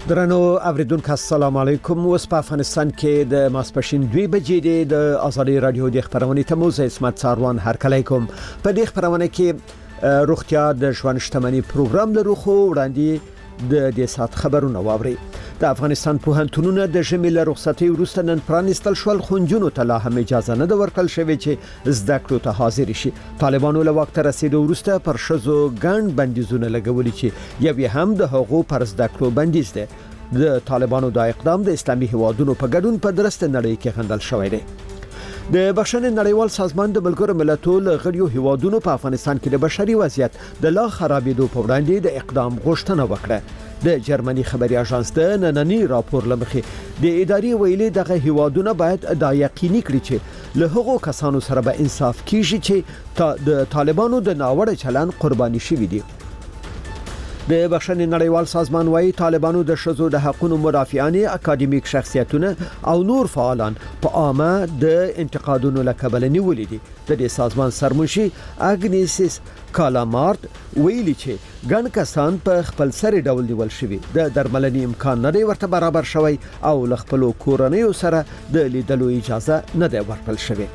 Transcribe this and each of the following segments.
درنو اوریدونکو السلام علیکم. اوس په افغانستان کې د ماسپښین 2 بجې د آزادي رادیو د خبرونې ته موزه اسمت ساروان هرکلی کوم. په دې خبرونه کې روغتیا د ژوند شتمنۍ پروګرام لرو، خو وړاندې د دې سات خبرونه واوري. د افغانستان پوهنتونونه د ژمي له رخصتۍ وروسته نن پرانیستل شول، خو نجونو ته لا هم اجازه نه ورکړل شوې چې زده کړو ته حاضر شي. طالبانو له وخت رسیدو وروسته پر شذو ګڼ بندیزونه لګولي چې یو هم د حقوق پر زده کړو بندیز دی. د طالبانو د اقدام د اسلامي هیوادونو په ګډون په درسته نړۍ کې خندل شوی دی. د بخښنې نړیوال سازمان د ملګرو ملتونو غړیو هیوادونو په افغانستان کې د بشري وضعیت د لا خرابېدو په وړاندې د اقدام غوښتنه وکړه. د جرمني خبري اژانس د نننی راپور لمخې د اداري ویلي دغه هیوادونه باید دا یقیني کړي چې له هغو کسانو سره به انصاف کیږي چې د طالبانو د ناوړه چلند قرباني شوي دي. د بخښنې نړیوال سازمان وايي طالبانو د شذو د حقوقو مدافعان، اکاډمیک شخصیتونه او نور فعالان په عامه د انتقادونو له کبله نیولې دي. د دې سازمان سرمنشي اګنیسیس کالامارت ویلي چې ګڼ کسان په خپل سر ډول نیول شوي، د درملنې امکان نه دی ورته برابر شوی او له خپل کورنیو سره د لیدلو اجازه نه دی ورکړل شوی.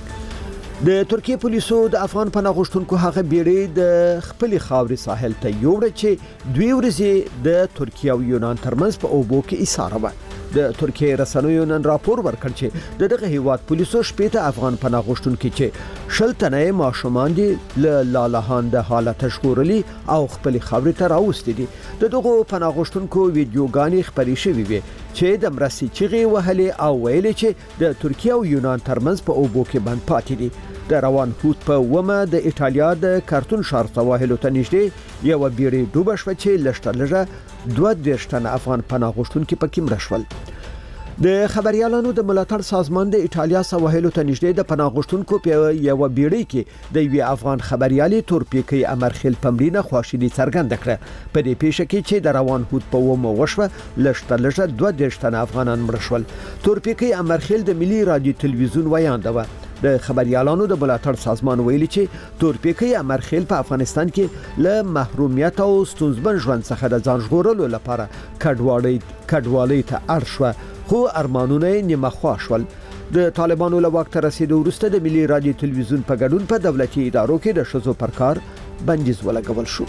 د ترکیه پولیسو د افغان پناه غوښتونکو هغه بیړۍ د خپل خاوري ساحل ته یوړه چې 2 ورځې د ترکیه او یونان ترمنځ په اوبو کې ایساره و. د ترکیه رسنیو نن راپور ورکړ چې دغه هیواد پولیسو شپږ افغان پناه غوښتونکو چې شلتنه ماشومان دي له لالاهان د حالت ژغورلي او خپل خاوري ته راوستي دي. دغه پناه غوښتونکو ویډیوګانې خپرې شوې وي چې د مرستې چیغې وهلې او ویلي چې د ترکیه او یونان ترمنځ په اوبو کې بند پاتې دي. د روان هوت په ومه د ایټالیا د کارتون ښار سواحلو ته نږدې یو بیړۍ ډوبه شوه چې لږه 22 تنه افغان پناه غوښتونکي پکې مړه شول. د خبريالانو د ملاتړ سازمان د ایټالیا سواحلو ته نږدې د پناه غوښتونکو په یو بیړۍ کې د یو افغان خبريالي تورپیکي امرخیل پمرینه خواشینی څرګنده کړه. په دې پیښه کې چې د روان هوت په ومه وشوه لږه 22 تنه افغانان مړه شول. تورپیکي امرخیل د ملي رادیو تلویزیون ویانده و. د خبريالانو د ملاتړ سازمان ویلي چې تورپیکي امرخیل په افغانستان کې له محرومیت او ستونزمن ژوند څخه د ځان ژغورلو لپاره کډوالۍ ته اړ شو، خو ارمانونه یې نیمه خوا شول. د طالبانو له وخت رسیدو وروسته د ملي رادیو تلویزیون په ګډون په دولتي ادارو کې د شذو پر کار بندیز ولګول شو.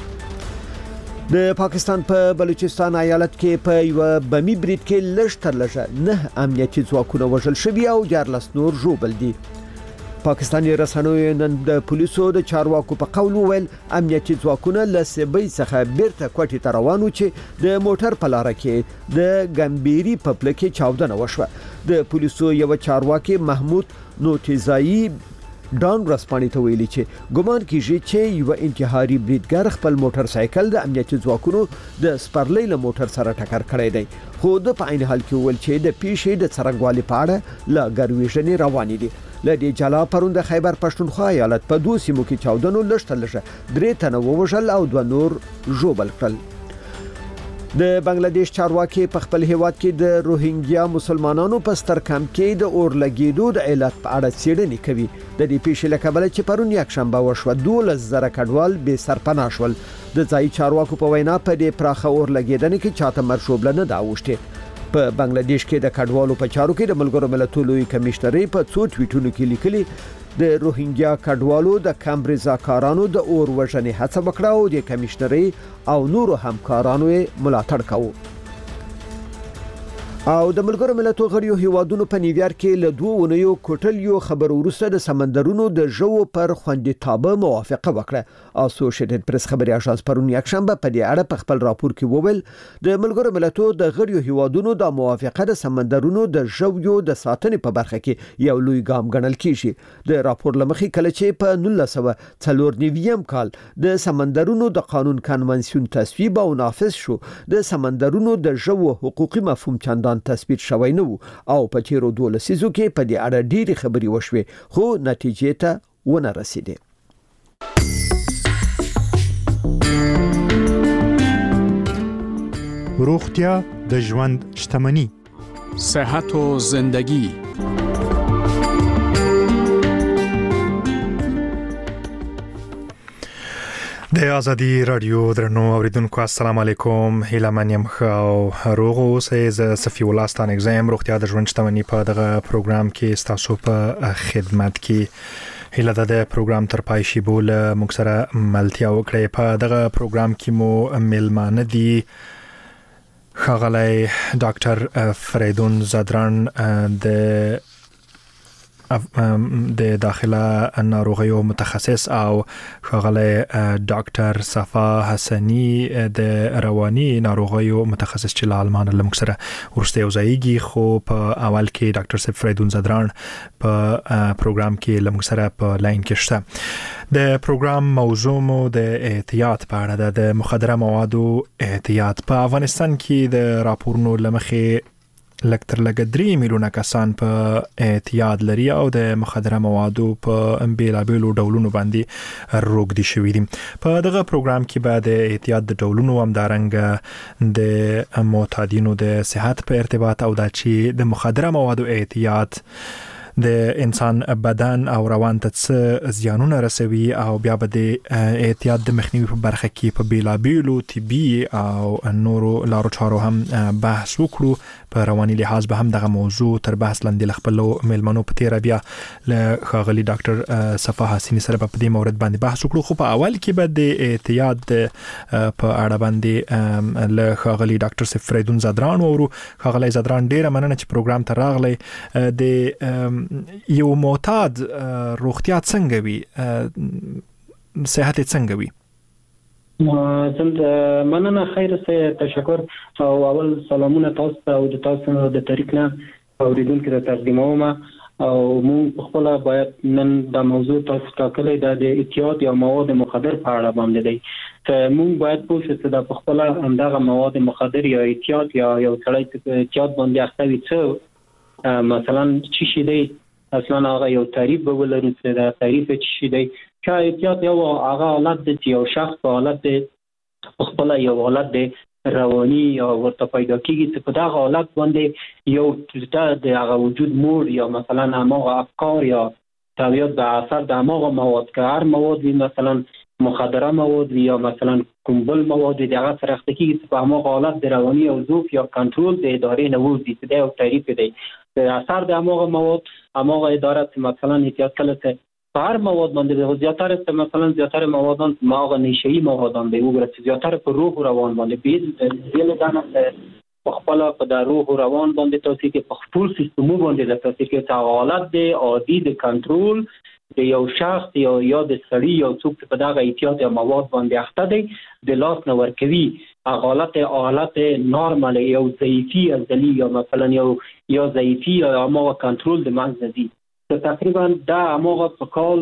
د پاکستان په بلوچستان ایالت کې په یو بمی برید کې لږ 9 امنیتي ځواکونه وژل شوي او 14 نور ژوبل دي. پاکستاني رسنیو نن د پولیسو د چارواکو په قول وویل امنیتي ځواکونه له سبي څخه بیرته کوټې ته روانو چې د موټر په لار کې د ګمبيري په پله کې چاودنه وشوه. د پولیسو یو چارواکي محمود نوتیزایی ډان رسپانې ته ویلي چې ګومان کیږي چې یو انتحاري بریدګر خپل موټر سایکل د امنیتي ځواکونو د سپرلۍ له موټر سره ټکر کړی دی، خو د په عین حال کې ویل چې د پیښې د څرنګوالي په اړه لا ګرویژنې روانې دي. لدی جلا پرون د خیبر پښتونخوا ایالت په 2 سیمو کې چاودنو لږه 3 تنه ووژل او 2 نور ژوبل کړل. د بنگلاديش چارواکي په خپل هیواد کې د روهینګیا مسلمانانو په ستر کمپ کې د اور لګیدو د علت په اړه څېړنې کوي. د دې پیښې له کبله چې پرون یکشنبه وشوه 12,000 کډوال بې سرپناه شول. د ځایي چارواکو په وینا په دې پراخه اور لګیدنې کې چاته مرشوبله نه دا اوښته. په بنگلاديش کې د کډوالو په چارو کې د ملګرو ملتونو لوی کمشنري په 2 ټویټونو کې لیکلي د روهینګیا کډوالو د کمبرزا کارانو د اور وژنې هڅه وکړه او د کمشنري او نورو همکارانو ملاتړ کاوه. او د ملګرو ملتونو غړیو هیوادونو په نیویارک کې له 2 اونیو کوټلیو خبر وروسته د سمندرونو د ژو پر خوندیتابه موافقه وکړه. اسوسییټډ پریس خبري اژانس پرون یکشنبه په دې اړه په خپل راپور کې وویل د ملګرو ملتونو د غړیو هیوادونو د موافقه د سمندرونو د ژو د ساتنې په برخه کې یو لوی ګام ګڼل کیږي. د راپور لمخې کله چې په 1994 کال د سمندرونو د قانون کنونسیون تصویب او نافذ شو، د سمندرونو د ژو حقوقي مفهوم چندان تثبیت شوی نه او په تیرو 2 لسیزو کې په دې اړه ډېری خبري وشوي، خو نتیجې ته ونه رسیدي. روغتیا د ژوند شتمني، صحت و زندگی. د ازادي رادیو درنو اوریدونکو السلام علیکم، هیله منیم خو روغ اوسئ. ز صفی الله ستان اگزام روغتیا د ژوند شتمنۍ په دغه پروګرام کې تاسو په خدمت کې. هیله ده د پروګرام تر پای شي بول موږ سره ملتیا وکړي. په دغه پروګرام کې مو میلمانه دي ښاغلی ډاکټر فریدون زدران د داخله ناروغیو متخصص او ښاغلی ډاکټر صفا حسنی د رواني ناروغیو متخصص چې له آلمان له موږ سره وروسته یوځایږي. خو په اول کې ډاکټر فریدون زدران په پروګرام کې له موږ سره په لاین کې شته. د پروګرام موضوع مو د احتیاط په اړه ده، د مخدره موادو احتیاط. په افغانستان کې د راپورونو له مخې لکتر لګ 3 میلیونه کسان په احتیاط لري او د مخدره موادو په بیلابیلو ډولونو باندې روږدي شوي دي. په دغه پروګرام کې به د احتیاط د ډولونو همدارنګه د معتادینو د صحت په ارتباط او د چې د مخدره موادو احتیاط د انسان بدن او روان ته څه زیانونه رسوي او بیا به د احتیاط د مخنیوي په برخه کې په بیلابیلو طبي او نورو لارو چارو هم بحث وکړو. په رواني لحاظ به هم دغه موضوع تر بحث لاندې ل خپلو میلمنو په تیره بیا له ښاغلي ډاکټر صفا حسنی سره په دې مورد باندې بحث وکړو. خو په اول کې به د احتیاط په اړه باندې له ښاغلي ډاکټر فریدون زدران وورو. ښاغلی زدران ډیره مننه چې پروګرام ته راغلی. د یو معتاد روغتیا څنګه وي، صحت څنګه وي؟ مننه، خیر سه، تشکر او اول سلامونه تاسو ته او د تاسو د طریق نه اوریدونکو ته تقدیموم. او موږ خپل باید نن د موضوع تاسو ټاکلې د احتیاط یا مواد مخدر په اړه باندې دی. ته موږ باید پوه شو چې د خپل همدغه مواد مخدر یا احتیاط یا یو سړی په احتیاط باندې اخته وي څه مثلا چی شي دی، اصلا هغه یو تعریف به ولرو چې دا تعریف چی دی. که احتیاط یو هغه حالت دی چې یو شخص په حالت دی خپل یو حالت دی رواني یا ورته پیدا کیږي چې په دغه حالت باندې یو د هغه وجود موډ یا مثلا هغه افکار یا طبیعت به اثر د هغه مواد که هر مواد وي مثلا مخدره مواد وي یا مثلا کومبل مواد وي دغه سره اخته کیږي چې په هغه حالت د رواني او ذوق یا کنټرول د ادارې نه وځي چې دا یو تعریف دی. د اثر د هغه مواد هغه اداره مثلا احتیاط کله په هر مواد باندې زیاتره مثلا زیاتره موادان هغه نشئی موادان دی وګورئ چې زیاتره په روح او روان باندې بیل دانه په خپل په د روح او روان باندې تاسو کې په خپل سیستم باندې تاسو کې تعالات دی عادي د کنټرول د یو شخص یا د سړي یو څوک په دغه احتیاط یا مواد باندې اخته دی د لاس نه ورکوي حالت نارمال یو ضعیفي ازلی یا مثلا یا ضعیفی یا هغه کنټرول د منځ دی. تقریبا دا هغه په کال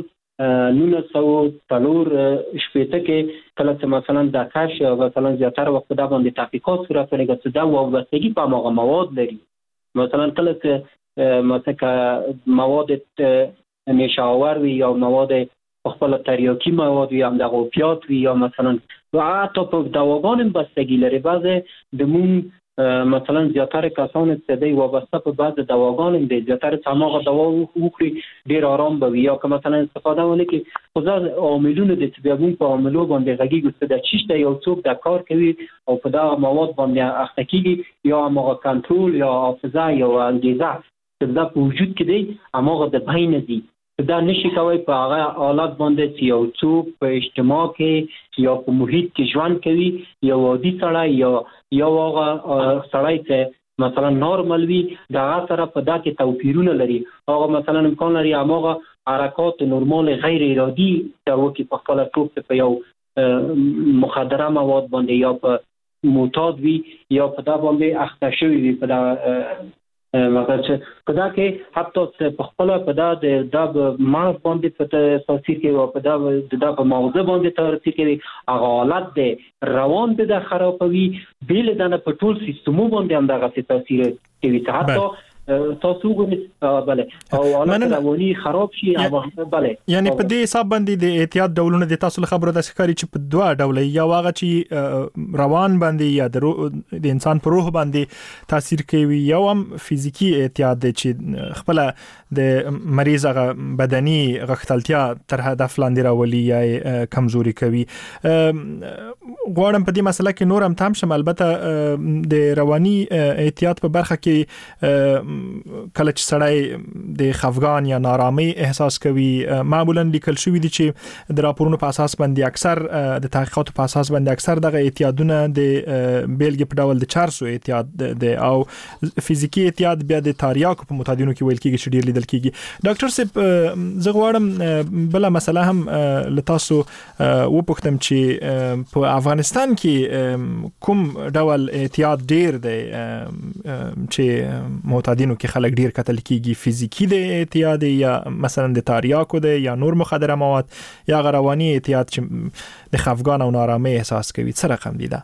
1904 شپېته کې کله چې مثلا د کاش مثلا زیاتره وخت دا باندې تحقیقات صورت ورغی چې دا وابستگی په هغه مواد لري. مثلا کله چې مثلا مواد نشاور وي یا مواد خپل تریاکی مواد وي هم د اوپیات وي یا مثلا حتی په دواګان هم بستگی لري. بعض د مون مثلا زیاتره کسان چې دی وابسته په بعض دواګان هم دي زیاتره هغه دوا وکړي ډیر آرام به وي یا که مثلا استفاده ونه کړي. خو دا عاملونه دي چې بیا موږ په عاملو باندې غږیږو چې د چیشته یو څوک د کار کوي او په دغه مواد باندې اخته کیږي یا هغه کنټرول یا حافظه یا انګیزه چې دا په وجود کې دی هغه د بین دي. دا نشي کوي په هغه حالت باندې چې یو څوک په اجتماع کې یا په محیط کې ژوند کوي یو عادي سړی یا هغه سړی چې مثلا نارمل وي دغه سره په دا کې توپیرونه لري. هغه مثلا امکان لري هغه حرکات نورمال غیر ارادي د وکی په خپل ټوپ په یو مخدره مواد باندې یا په معتاد وي یا په دا باندې اخته شوی وي په دا مثلا چې په دا کې حتی په خپل په دا د مغز باندې په تاثیر کوي او په دا په مغز باندې تاثیر کوي. هغه حالت دی روان د خرابوي بیل دنه په ټول سیستم باندې هم دغه تاثیر کوي. حتی تاسو وګورئ بله او حالت رواني خراب شي بله یعنی په دې حساب باندې د احتیاط ډولونه د تاسو خبرو د ښکاری چې په دوه ډول یا واغه چې روان باندې یا د انسان په روح باندې تاثیر کوي یا هم فزیکی احتیاط د چې خپل د مریض بدني غختلتیا تر هدف لاندې راولي یا کمزوري کوي. غواړم په دې مسله کې نور هم تام شم. البته د رواني احتیاط په برخه کې کله چې سړی د خفګان یا نارامۍ احساس کوي معمولا لیکل شوی دي چې د راپورونو په اساس باندې اکثر د تحقیقاتو په اساس باندې اکثر دغه احتیاطونه د بیلګې په ډول د 400 احتیاط د او فزیکی احتیاط بیا د تاریاکو په متادینو کې ویل کېږي چې ډیر لیدل کېږي. ډاکټر صاحب زه غواړم بل مسله هم لتاسو وپوښتم چې په افغانستان کې کوم ډول احتیاط ډیر دی چې متادینو کې خلک ډیر قتل کیږي، فزیکی د احتیاط یا مثلا د تاریاکو د یا نور مخدره مواد یا رواني احتیاط چې د خفګان او نارامۍ احساس کوي څه رقم دي؟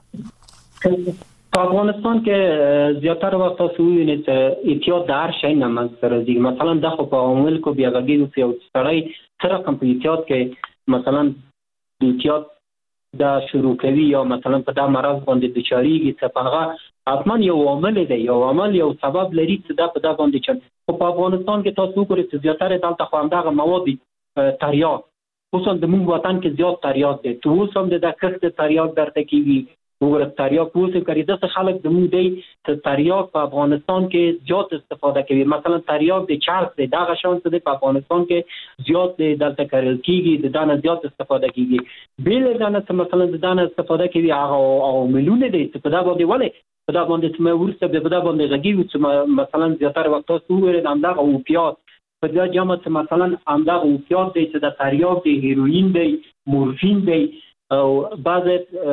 په افغانستان کې زیاتره وخت تاسو وینئ چې احتیاط د هر شي نه منځته راځي. مثلا د خو په عمل کو بیا غږی او سړی څه رقم په احتیاط کې مثلا د احتیاط دا شروع کوي یا مثلا په دا مرض باندې بچاریږي څه هغه حتما یو عامل دی، یو عامل یو سبب لري چې دا په دا باندې چې په افغانستان کې تاسو وګورئ چې زیاتره دلته خو همدغه مواد تریاک خصوصا د موږ وطن کې زیات تریاک دی. تو هم د کښت تریاک درته کیږي وګورئ تریاک اوس کوي د خلک د موږ دی چې تریاک په افغانستان کې زیات استفاده کوي. مثلا تریاک د چارس دی دا غشان څه دی په افغانستان کې زیات دی دلته کارل کیږي د دانه زیات استفاده کیږي. بیل دانه مثلا د دانه استفاده کوي هغه او مليونه دي په دا باندې ولې په دا باندې چې ورسته په دا باندې غږی چې مثلا زیاتره وخت تاسو وګورئ همدغه اوپیات په دا جامه چې مثلا همدغه اوپیات دي چې د تریاک دی، هیروین دی، مورفین دی او بعض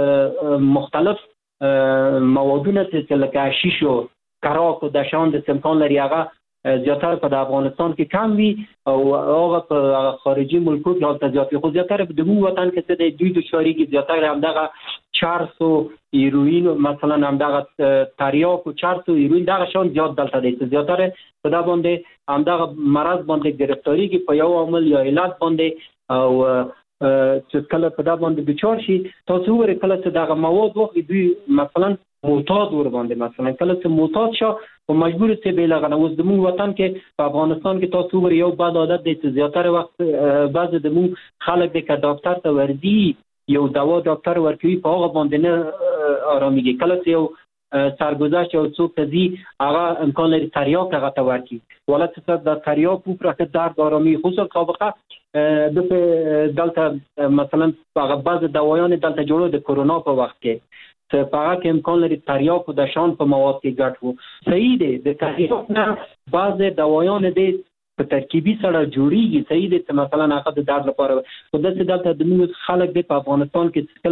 مختلف موادونه چې لکه حشیش او کراک او د شان د امکان لري هغه زیاتره په افغانستان کې کم وي او هغه په خارجي ملکو کې حالت زیات وي. خو زیاتره د موږ وطن کې چې د دوی د شاري کې زیاتره همدغه 400 هیروین مثلا همدغه تریاک او 400 هیروین دغه شان زیات دلته دي. زیاتره په دا باندې همدغه مرض باندې گرفتاری کې په یو عامل یا علت باندې او چې کله په دا باندې بچور شي تاسو وګورئ کله چې دغه مواد وخت دوی مثلا معتاد ور باندې مثلا کله چې معتاد شو او مجبور ته به لغنه اوس د موږ وطن کې په افغانستان کې تاسو وګورئ یو بد عادت دی چې زیاتره وخت بعض د موږ خلک د ډاکټر ته ورځي یو دوا ډاکټر ورکوي په هغه باندې نه آراميږي. کله چې یو سرگذشت او څوک تزي هغه امکان لري تریاک هغه ته ورکي ولته څه د تریاک په پرکه درد آرامي خصوصا سابقه د دلته مثلا هغه بعض دوايان دلته جوړو د کرونا په وخت کې څه پاره کې امکان لري تریاک د شان په مواد کې ګټ وو. صحیح دی د تریاک نه بعض دوايان دي په ترکیبي سره جوړیږي. صحیح دی چې مثلا هغه د درد لپاره خو دلته د موږ خلک په افغانستان کې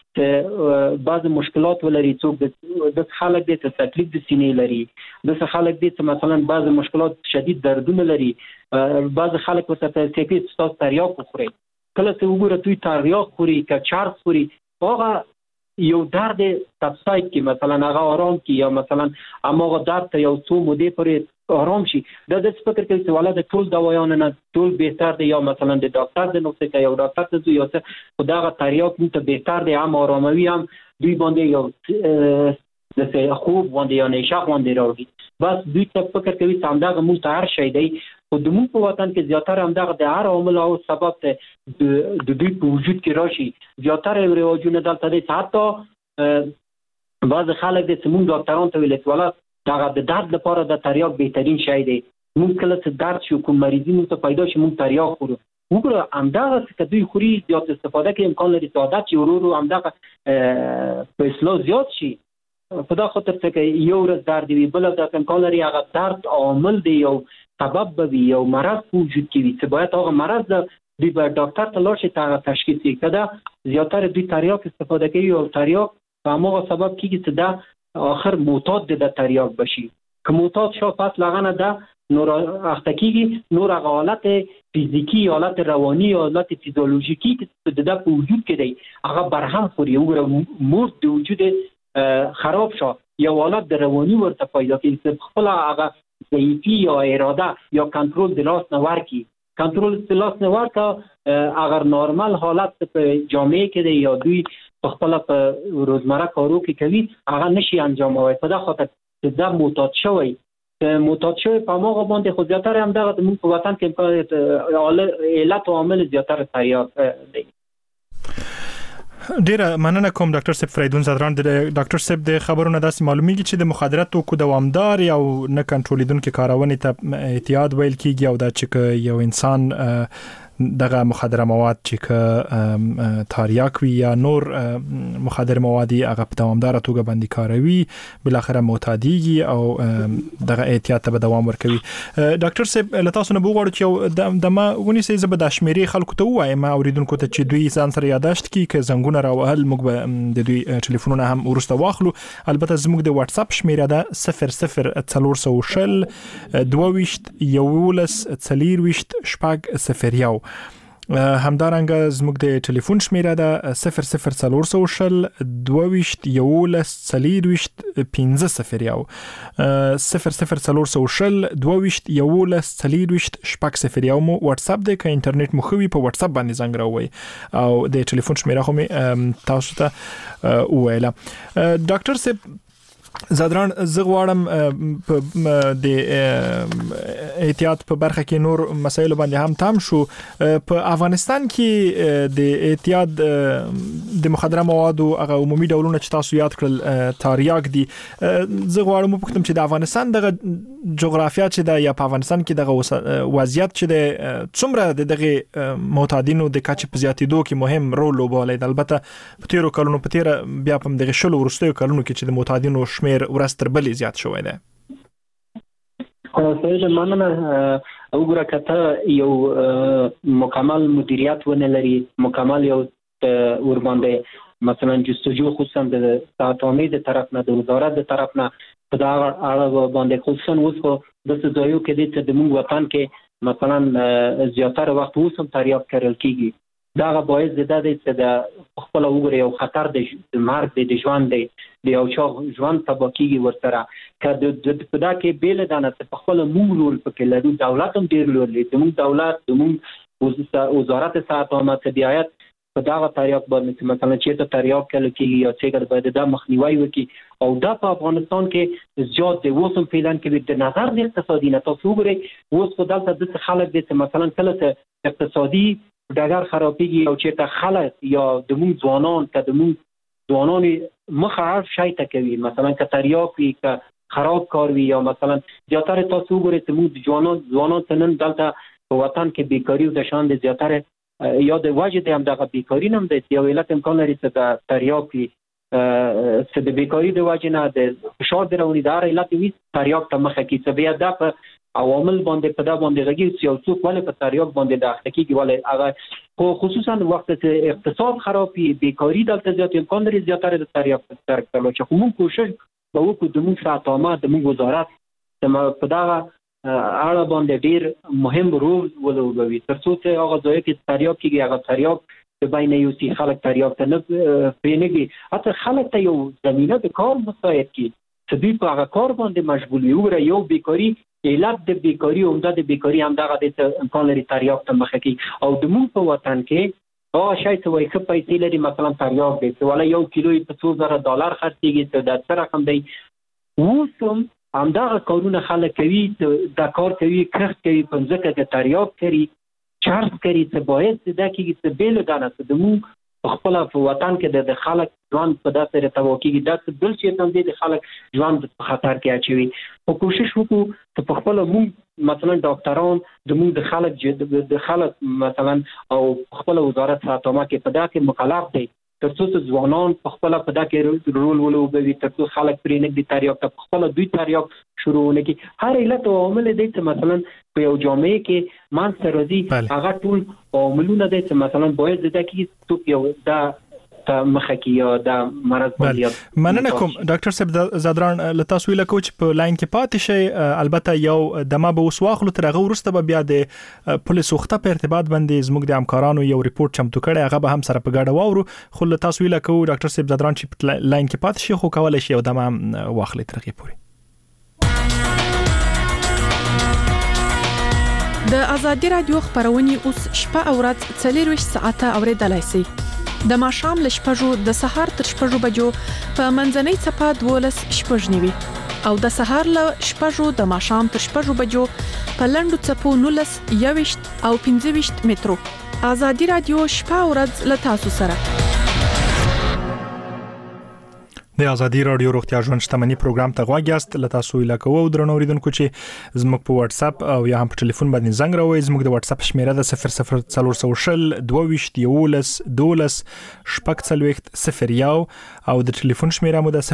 کله بعض مشکلات ولري څوک د خلک د تکلیف د سینې لري د خلک د مثلا بعض مشکلات شدید دردونه لري بعض خلک ورته کوي چې تریاک خوري کله چې وګوره دوی تریاک خوري که چارس خوري هغه یو درد تفساید کې مثلا هغه آرام کی یا مثلا اماغه درد ته یو څو مودې پرې آرام شي د دې فکر کوي چې ولادت ټول دوايان نه ټول بهتر دي یا مثلا د ډاکټر د نسخه کې یو ډاکټر ته یو څه خدای تریاک ته بهتر دي هم آراموي هم دوی باندې یو د خوب باندې یا نشه باندې راوړي بس دوی ته فکر کوي چې همدغه مو ته هر شي دی خو د مو په وطن کې زیاتره همدغه د هر عامل او سبب ته د دوی په وجود کې راشي زیاتره رواجونه دلته دي حتی بعض خلک د سمون ډاکټرانو ته ویل چې دغه د درد لپاره د تریاک بهترین شی دی مونږ کله چې درد شو کوم مریضي مو ته پیدا شي مونږ تریاک خورو وګوره همدغه چې دوی خوري زیات استفاده کوي امکان لري عادت چې ورو همدغه په اصلاح زیات شي په دا خاطر چې یو ورځ درد وي بل د امکان لري هغه درد عامل دی یو سبب به یو مرض وجود کوي چې باید هغه مرض دوی به ډاکټر ته لاړ شي ته تشخیص کړي زیاتره دوی تریاک استفاده کوي او تریاک په هغه سبب کیږي چې دا آخر معتاد د تریاک بشي که معتاد شو پس لغنه ده نور اختکیږي نور حالت فیزیکی حالت روانی حالت فیزیولوژیکی چې د په وجود کې دی هغه برهم خوري وګوره مور د وجود خراب شو یو حالت د رواني ورته پیدا کوي چې خپل هغه ضعیفي یا اراده یا کنټرول د لاس نه ورکی کنټرول د لاس نه ورکا اگر نورمال حالت په جامعه کې دی یا دوی خپل په روزمره کارو کې کوي هغه نشي انجاموي په دا خاطر چې دا معتاد شوی په موږ باندې خو زیاتره هم دغه موږ په وطن کې علت او عامل زیاتره تریاق دی. ډیره مننه کوم ډاکټر صاحب فریدون زادران. د ډاکټر صاحب د خبرونو داسې معلومیږي چې د مخدراتو کو دوامدار یا نه کنټرولیدونکو کارونې ته اعتیاد ویل کیږي او دا چې یو انسان دغه مخدر مواد چې تاریاک وي یا نور مخدر موادی هغه په دوامدار توګه باندې کاروي بل اخر معتادیږي او دغه احتیاط ته دوام ورکوي. ډاکټر صاحب له تاسو نه بوغواړو چې د ما ونی سي زبد شمیرې خلکو ته وایم اوریدونکو ته چې دوی ځان سره یاداشت کی ک زنګونه راوهل موږ به د دوی ټلیفونونه هم ورسته واخلو. البته زموږ د واتس اپ شمیره ده 00 22 شپږ 01 همدارنګه زموږ د ټلیفون شمیره ده 00 22 11 15 00 مو واتس اپ د ک انټرنیټ مو خوي په واتس اپ باندې زنګ راوي او د ټلیفون شمیره خو تاسو ته ویله. ډاکټر صاحب زادران زغواړم د احتیاط په برخه کې نور مسایل باندې هم تام شو. په افغانستان کې د احتیاط د مخدره موادو هغه عمومي ډولونه چې تاسو یاد کړل تاریاک دي. زغواړم په کوم چې د افغانستان دغه جغرافیا چې د یا په افغانستان کې دغه وضعیت چې د څومره دغه معتادینو د کچ په زیاتېدو کې مهم رول لوبولی. البته په تیرو کلونو په تیر بیا په دغه شلو ورستیو کلونو کې چې د معتادینو شمیر ورستر بلې زیات شوی دی. سید مننه. وګوره کته یو مکمل مدیریت ونه لري مکمل یو ور باندې مثلا جستجو خصوصا د ساتونې د طرف نه د وزارت د طرف نه په دا اړه باندې خصوصا اوس په د ځایو کې د موږ وطن کې مثلا زیاتره وخت اوس هم تریاق کړل کیږي. دا باعث د دې چې خپل وګړي یو خطر د مرګ د ژوند دی یو چا ژوند تباکیږي ورسره کله د پدا کې بیل دانه په خپل موږ رول پکې لري. دولت هم ډیر لور لري. د دولت د وزارت ساتنه طبيعت په دا تریاق باندې مثلا چې ته تریاق کړل کیږي یا څنګه باید د مخنیوي وکړي او دا په افغانستان کې زیات د وسم پیلان کې د نظر د اقتصادي نه تاسو وګورئ اوس په دلته د خلک د مثلا کله اقتصادي ډګر خرابېږي او چې ته خلک یا د موږ ځوانان ته د موږ ځوانان مخه عرض شای ته کوي مثلا که تریاق وي که خراب کار وي یا مثلا زیاتره تاسو وګورئ چې موږ ځوانان ته نن دلته په وطن کې بیکاری او د شان د زیاتره یا د وجه د هم دغه بیکاری نم د یو علت امکان لري چې د تریاق وي چې د بیکاری د وجه نه د فشار درونی دار علت وي تریاق ته مخه کې چې بیا د عوامل باندې په دا باندې غږی چې څوک ولې په تریاق باندې د حقیقي ولې هغه خصوصا وخت چې اقتصاد خرابي بیکاری دلته زیات امکان لري زیاتره د تریاق ترک کولو چې کوم کوشش به وکړو د موږ ساتامه د موږ وزارت په دا اړه باندې ډیر مهم رول ولوبوي ترڅو چې هغه ځای کې تریاق کیږي هغه تریاق د بین یو سي خلک تریاق ته نه پېنګي حتی خلک ته یو زمينه د کار مساعد کی چې دوی په هغه کار باندې مشغول وي یو بیکاری علت د بیکاری عمده د بیکاری هم دغه د امکان لري تریاق ته مخه کی او د موږ په وطن کې او شاید وایي چې پیسې لري مثلا تریاق دی چې ولا یو کیلو په $2000 خرڅيږي ته د څه رقم دی وسم هم دغه کارونه خلک کوي د کار کوي کښ کوي پنځکه د تریاق کوي چارج کوي چې باید د کیږي چې بیل دانه د موږ خپل په وطن کې د خلک ژوند په داسې رتاوکیږي د بل شي تم د خلک ژوند په خطر کې اچوي او کوشش وکړو چې په خپل موږ مثلا ډاکټران د موږ د خلک مثلا او خپل وزارت ساتنه کې په دا کې مکلف دي ترڅو ځوانان په خپل په دا کې رول ولوبوي ترڅو خلک پرې نه دي تریاق ته خپل دوی تریاق شروع نه کی هر علت او عامل دي چې مثلا په یو جامعه کې مان سره دي هغه ټول عاملونه دي چې مثلا باید د کې تو یو دا ته مخه کې یا د مرض باندې. مننه کوم ډاکټر صاحب زادران له تاسو ویل کوم چې په لاین کې پاتې شي. البته یو دمه به وسواخلو تر هغه ورسته به بیا د پولیس وخته په ارتباط باندې زموږ د همکارانو یو ریپورت چمتو کړي هغه به هم سره په ګډه واورو. خو له تاسو ویل کوم ډاکټر صاحب زادران چې لاین کې پاتې شي خو کولای شي یو دمه واخلي تر هغه پورې. د ازادي رادیو خبرونه اوس شپه او ورځ 24 ساعته اوریدلای شئ. د ماښام ل شپږو د سهار تر شپږو بجو په منځنۍ صفه 12 شپږنیوي او د سهار ل شپږو د ماښام تر شپږو بجو په لندو صفو 19 21 او 25 مترو. ازادي رادیو شپه او ورځ ل تاسو سره. د ازادي رادیو روغتیا ژوند شتمنۍ پروګرام ته غواړی است لته سویل کوو درنو اوریدونکو چې زموږ په واتس اپ او یا هم په ټلیفون باندې زنګ راوي. زموږ د واتس اپ شمیره د 004022 او د ټلیفون شمیره مو د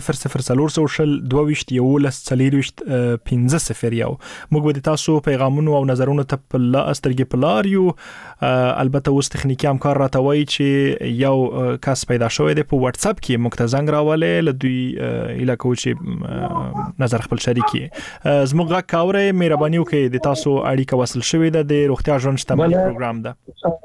004022 موږ به تاسو پیغامونه او نظرونه ته په لاسترګې پلار یو. البته اوس تخنیکی همکار راته وایي چې یو کس پیدا شوی دی په واتس اپ کې موږ ته زنګ راولې دوی علاقو چې نظر خپل شریکي زموږ غا کاوره مهرباني وکړئ د تاسو اړیکه وصل شوې ده د روغتیا ژوند شتمنۍ پروګرام ده.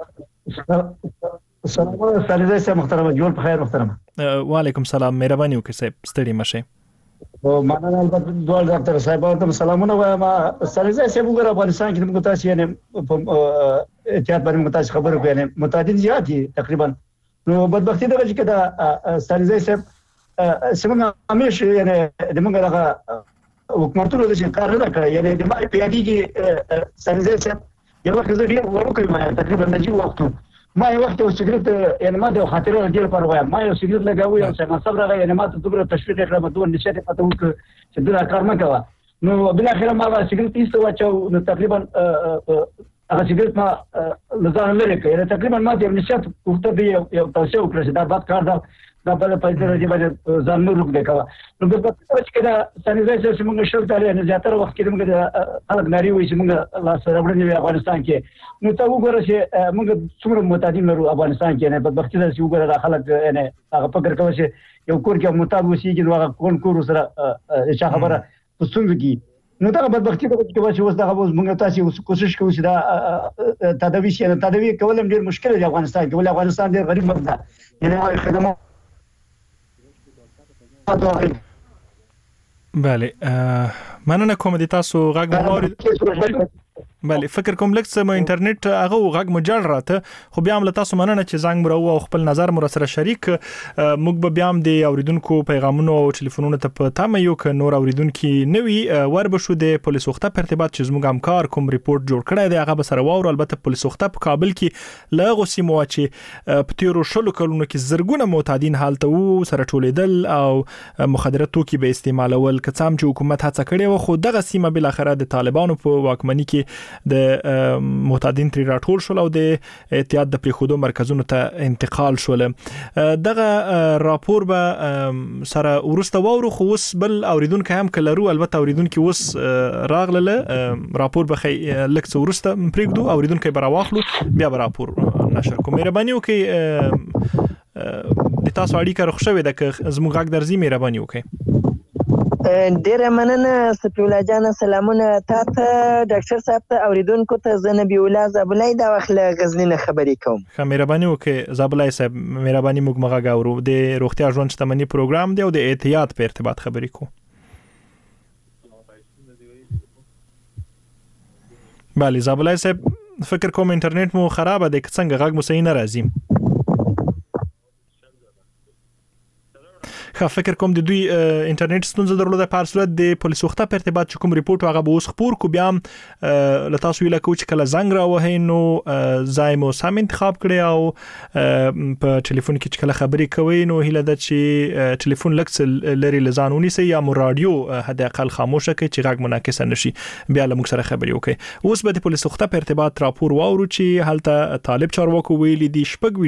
سلام علیکم سید محترم جوړ په خیر محترم. وعلیکم سلام مهرباني وکړئ صاحب ستړي مشه. او مننه البته دوه ډاکټر صاحب ته سلامونه وایم. سرزه سیب وګړه افغانستان کې موږ تاسو یې احتیاط باندې موږ تاسو خبرو کوي متعدد زیات دي تقریبا. نو بدبختی دغه چې دا سرزه سیب څنګه همیشه یعنی د موږ دغه حکومتونو د کار نه کوي یعنی د ما په یادی کې سرزه سیب یو وخت زه ډیر ورکوي ما تقریبا نه جوړ وخت ما یو وخت سیګریټ یعنی ما د خاطر ډیر پر وایم ما یو سیګریټ لګاوه او څنګه صبر راغی یعنی ما ته دومره تشویق کړم دوه نشته پته وک چې دا کار نه کوه. نو بل اخر ما سیګریټ ایست واچو نو تقریبا هغه سیګریټ ما لزان لري کړ تقریبا ما د نشته وخت دی یو تاسو وکړه دا بد کار دا په پیسې راځي باندې ځان نور وکړه. نو په پاتې کې دا سانیزایزر چې موږ شول تعالی نه زیاتره وخت کې موږ خلک ناری وي چې موږ لا سره وړاندې افغانستان کې. نو ته وګوره چې موږ څومره معتادین لرو افغانستان کې نه بدبختی ده چې وګوره خلک نه هغه فکر کوي چې یو کور کې معتاد وسی چې هغه کور سره چې خبره پسند کی. نو دا بدبختی ده چې اوس دا موږ تاسو کوشش کوو چې دا تداوی کول ډیر مشکل دی افغانستان کې. ولې افغانستان ډیر غریب ملک ده یعنی خدمات. بله مننه کوم د تاسو غږ مورید. بله فکر کوم لکه سم انټرنیټ هغه غږ مجل راته خو بیا هم له تاسو مننه چې زنګ مرو او خپل نظر مر سره شریک. موږ به بیا هم د اوریدونکو پیغامونو او ټلیفونونو ته په تمه یو ک نور اوریدونکو نوي ور بشو د پولیس وخته په ارتباط چې زموږ همکار کوم ریپورت جوړ کړی دی هغه به سره واور. البته پولیس وخته په کابل کې لغه سیمو چې په تیرو شلو کلونو کې زرګونه معتادین حالت وو سره ټولیدل او مخدره توکي به استعمالول کڅام چې حکومت هڅه کړې و خو دغه سیمه بل اخره د طالبانو په واکمنۍ کې د معتادین تری راټول شول او د احتیاط د پریخودو مرکزونو ته انتقال شول. دغه راپور به سره ورسته وورو خو اوس بل اوریدونکو هم کلرو البته اوریدونکو اوس راغله راپور به لکه ورسته پریګدو اوریدونکو به راواخلو بیا به راپور نشر کوم. مهرباني وکړئ د تاسو اړیکه رخصوي د زموږ غږ درځي مهرباني وکړئ. ډیره مننه سپیولا جان سلامونه تاسو ډاکټر صاحب ته اوریدونکو ته زنبی الله زابلای دا واخله غزنینه خبرې کوم. مهرباني وکړئ زابلای صاحب مهرباني موږ مغه غاورو د روغتیا ژوند شتمنۍ پروګرام دی او د احتیاط په ارتباط خبرې کوو. بله زابلای صاحب فکر کوم انټرنیټ مو خراب دی که څنګه غږ مو صحیح نه راځي. فکر کوم د دوی انټرنیټ ستونزه درلوده په صورت د پولیس وخته په ارتباط کوم ریپورت هغه به اوس خبر کو بیا ل تاسو ویل کو چې کله زنګ راوهې نو زایمو سم انتخاب کړی او په ټلیفون کې چې کله خبرې کوي نو هله د چې ټلیفون لکس لري لزانونی سي یا مو رادیو حد اقل خاموشه کې چې غږ منعکس نشي بیا له موږ سره خبرې وکړي. اوس به د پولیس وخته په ارتباط راپور واورو چې هلته طالب چارواکو ویلي دي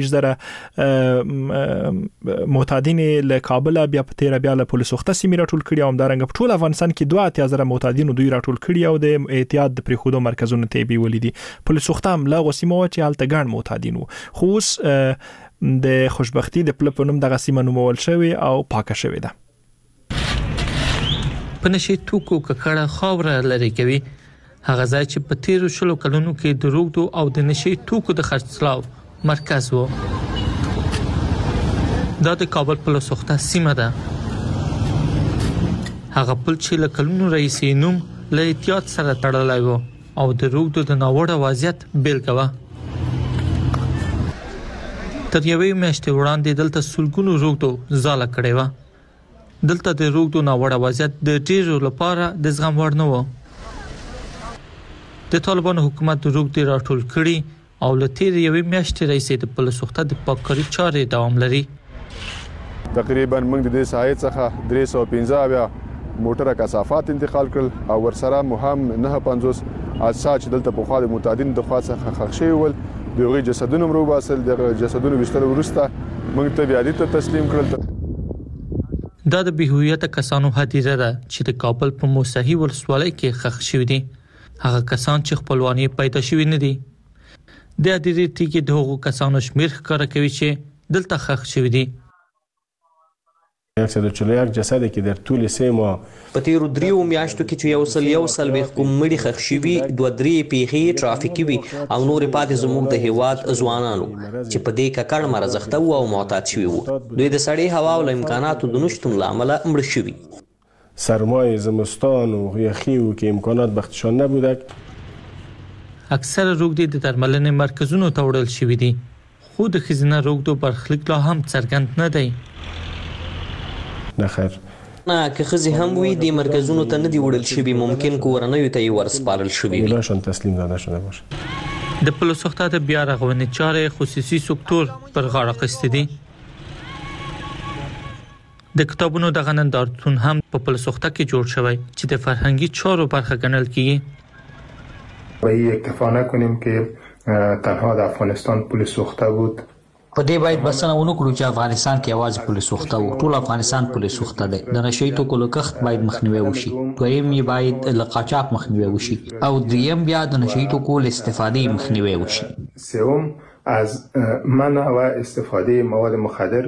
6,000 معتادین له کابل بیا په تیر بیا له پولیس وخته سیمه راټول کړي او همدارنګه په ټول افغانستان کې 2,000 معتادین دوی راټول کړي او د احتیاط د پریخودو مرکزونو ته بي ولیدي. پولیس وخته هم لا غسیمه چې حالت ګڼ معتادین خو اوس د خوشبختی د پله په نوم دغه سیمه نومول شوی او پاکه شوی ده. په نشي توکو ککړه خاوره لري کوي هغه ځای چې په تیرو شلو کلونو کې د روغتو او د نشي توکو د خرڅلاو مرکز و. دا د کابل په لسوخته سیمه ده. هغه پل چې له کلونو راهیسې نوم له احتیاط سره تړلی و او د روغتو د ناوړه وضعیت بیلګه وه. تر یوې میاشتې وړاندې دلته سلګونو روغتو ځاله کړې وه. دلته د روغتو ناوړه وضعیت د ډېرو لپاره د زغم وړ نه و. د طالبانو حکومت د روغتو راټول کړي او له تېرې یوې میاشتې راهیسې د پل سوخته د پاککاري چارې دوام لري. تقریبا موږ د دې ساحې څخه 315 موټره کثافات انتقال کړل او ورسره مهم 950 اجساد چې دلته په خوا د متعدین د خوا څخه ښخ شوي ول دغه جسدونه مرو باسل د جسدونو وشتل ورسته موږ ته بیا دې تسلیم کړل. دا د بهویت کسانو هدیره ده چې د کابل په موسهي ولسوالۍ کې ښخ شوي دي. هغه کسان چې خپلواني پیدا شوي نه دي. د هدیرې تیږې د هغو کسانو شمیر ښکاره کوي چې دلته ښخ شوي دي. اکثر چلیک جسد کې در طول 3 ماه په تیرو 3 میاشتو کې چې یو سل کومړي خښ شوي 2-3 پیښې ټرافیکي وي او نور پاتې زموږ د هیواد ځوانانو چې په دې ککړ مرزخته او معتاد شوي وو. دوی د سړې هوا او امکاناتو د نشټون لامل مړ شوي. سرمایه زمستان و یخی و که امکانات بختشان نبودک. اکثر روغتي د درملنې مرکزونو ته وړل شوي دي خو د ښځینه روغتو برخلیک لا هم څرګند نه دی. نه خیر نه که ښځې هم وي د مرکزونو ته نه دی وړل شوي ممکن کورنیو ته یې ورسپارل شوي وي. نشان تسلیم داده شده باشه. د پل سوخته د بیا رغونې چارې خصوصي سکتور پر غاړه اخیستې دي. د کتابونو دغه نندارتون هم په پل سوخته کې جوړ شوی چې د فرهنګي چارو برخه ګڼل کیږي. به اکتفا نکنیم که تنها د افغانستان پل سوخته بود. په دې باید بسنه ونه کړو چې افغانستان کې आवाज پل سوخته وو. ټول افغانستان پل سوخته دی. د نشئی توکو لکښت باید مخنیوي وشي. دویم یې باید له قاچاق مخنیوي وشي او دریم بیا د نشئی توکو له استفادې مخنیوي وشي. سوم از منع و استفاده مواد مخدر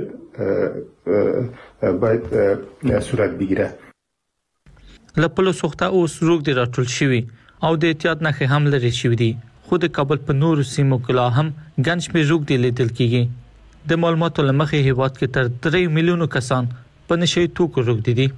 باید صورت بگیره. له پل سوخته اوس روغتي راټول شوي او د احتیاط نښې هم لرې شوي دي. خو د کابل په نورو سیمو کې لا هم ګڼ شمېر روغتي لیدل کېږي. د معلوماتو له مخې هیواد کې تر 3 میلیونو کسان په نشئی توکو روغتي دي.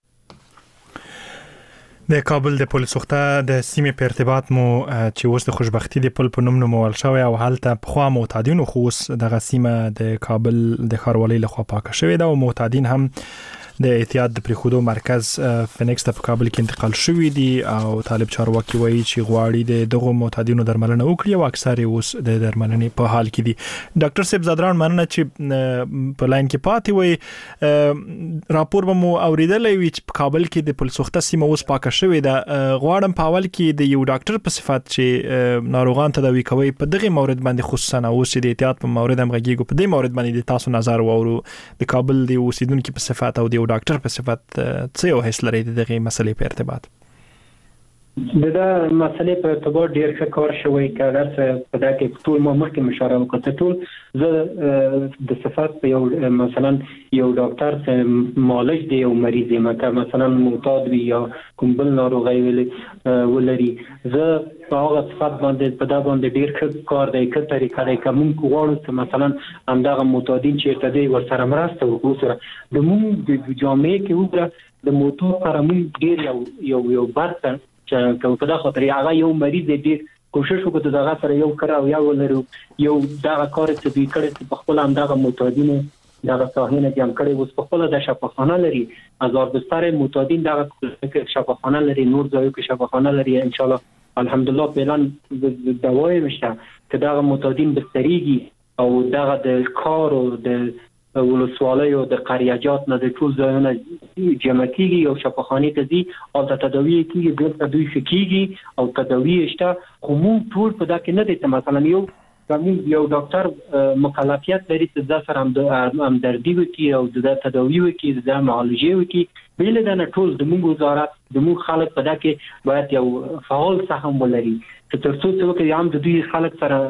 د کابل د پل سوخته د سیمې په ارتباط مو چې اوس د خوشبختی د پل په نوم نومول شوی او هلته په خوا معتادینو خو اوس دغه سیمه د کابل د ښاروالۍ لخوا پاکه شوې ده او معتادین هم د احتیاط د پریخودو مرکز فینکس ته په کابل کې انتقال شوی دي او طالب چارواکي وایي چې غواړي د دغه معتادینو درملنه وکړي او اکثر اوس د درملنې په حال کې دي. ډاکټر صاحب زادران مننه چې په لاین کې پاتې وي. راپور به مو اوریدلې وي چې په کابل کې د پل سوخته سیمه اوس پاکه شوې ده. غواړم په اول کې د یو ډاکټر په صفت چې ناروغان تداوي کوي په دغه مورد باندې خصوصا اوس چې د احتیاط په مورد هم غږیږو په دې مورد باندې د تاسو نظر واورو. د کابل د اوسیدونکو په صفت او د ډاکټر په صفت څه یو حس لري دغه مسلې په ارتباط؟ دا مسلې په ارتباط ډیر ښه کار شوی کړه په دا کې ټول مخکې مشوره وکړه. ټول زه د صفات په یو مثلا یو ډاکټر سره معالج دی یو مریض مکه مثلا معتاد وي یا کوم بل ناروغي ولري زه په هغه صفات باندې په دا باندې ډیر ښه کار دی ښه طریقه دی کوم غواړو چې مثلا همدغه معتادین چې ارتدي ورسره مرسته وکړو سره د موږ د جامعې کې وګړه د موټر سره موږ ډیر یو برته چې په دا خاطر هغه یو مریض دی کوشش وکړو دغه سره یو کړه او یو ولرو یو دغه کار چې دوی کړی په خپل همدغه معتادینو دغه صحنه جمع کړي اوس په خپل د شفاخانه لري هزار بستر معتادین دغه شفاخانه لري نور ځایو کې شفاخانه لري ان شاء الله الحمدلله پلان دوای مشته چې دغه معتادین بستریږي او دغه د کار او د ولسوالۍ او د قریاجات نه د ټول ځایونه جمع کیږي او شفاخانه ته دي او د تداوی کیږي د تداوی کیږي او تداوی شته خو موږ ټول په دا کې نه دي مثلا یو ډاکټر مکلفیت لري چې د سره همدردي وکړي او د تداوی وکړي د معالجې وکړي بل د نه ټول د موږ وزارت د موږ خلک په دا کې باید یو فعال سهم ولري چې تر څو چې هم د دوی خلک سره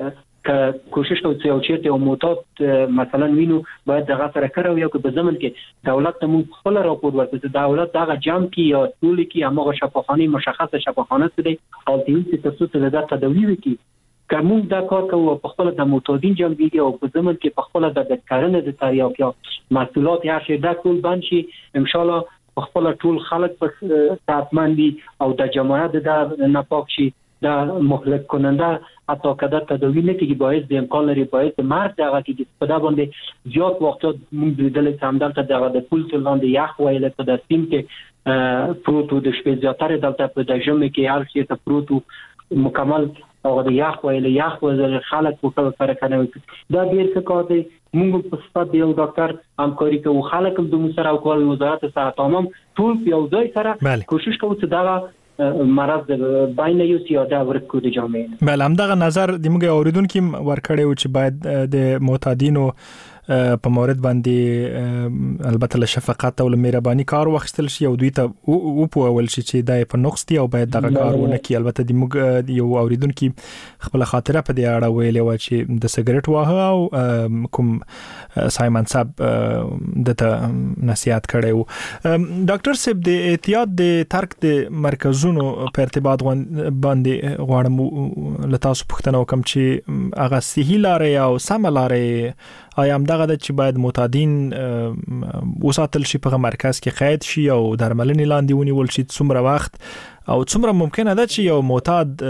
که کوشش کوو چې یو چیرته یو معتاد مثلا وینو باید دغه سره کړو یو که په زمن کې دولت ته موږ خپل راپور ورکړو دولت دغه جام کې یا ټول کې هغه شفاخانه مشخصه شفاخانه څه دی او دې څه تاسو ته د تداوی وکړي کوم دا کار کوو په خپل د معتادین جنبیږي او په زمن کې په خپل د کارنه د تاریخ یا مسؤلیت یا شي دا ټول بنشي ان شاء الله په خپل ټول خلک په ساتمندي او د جماعت د ناپاک شي دا مهلک کننده حتی کده تداوی نه کیږي باعث د امکان لري باعث مرګ دغه کې په دا باندې زیات وخت موږ لیدل چې همدلته دغه د پول لاندې یخ ویل په د سیم کې پروتو د شپې زیاتره دلته په د ژمي کې هر څه ته پروتو مکمل او د یخ ویل یخ وزر خلک په خپل سره کنه دا ډیر څه کار دی موږ په صفت یو ډاکټر همکاري کوو خلک د مسره او کول وزارت صحت عامه ټول یو ځای سره کوشش کوو چې دا مرض باین یو سیاده ورکو د جامعې بل هم دغه نظر د موږ اوریدونکو ورکړی او چې باید د معتادینو په مورد باندې البته له شفقت او له مهرباني کار واخیستل شي او دوی ته او په اول شي چې دای په نقص دی او باید دغه کار ونه کی البته د موږ یو اوریدونکو خپل خاطره په دې اړه ویلې و چې د سیګریټ واه او کوم سایمن صاحب دته نصيحت کړو ډاکټر صاحب د احتیاط د ترک د مرکزونو په ارتباط باندې غواړم له تاسو پوښتنه وکم چې هغه صحیح لارې او سم لارې آیا هم دغه د چې باید معتادین وساتل شي په مرکز کې قید شي او درملنې لاندې ونیول شي څومره وخت او څومره ممکنه ده چې یو معتاد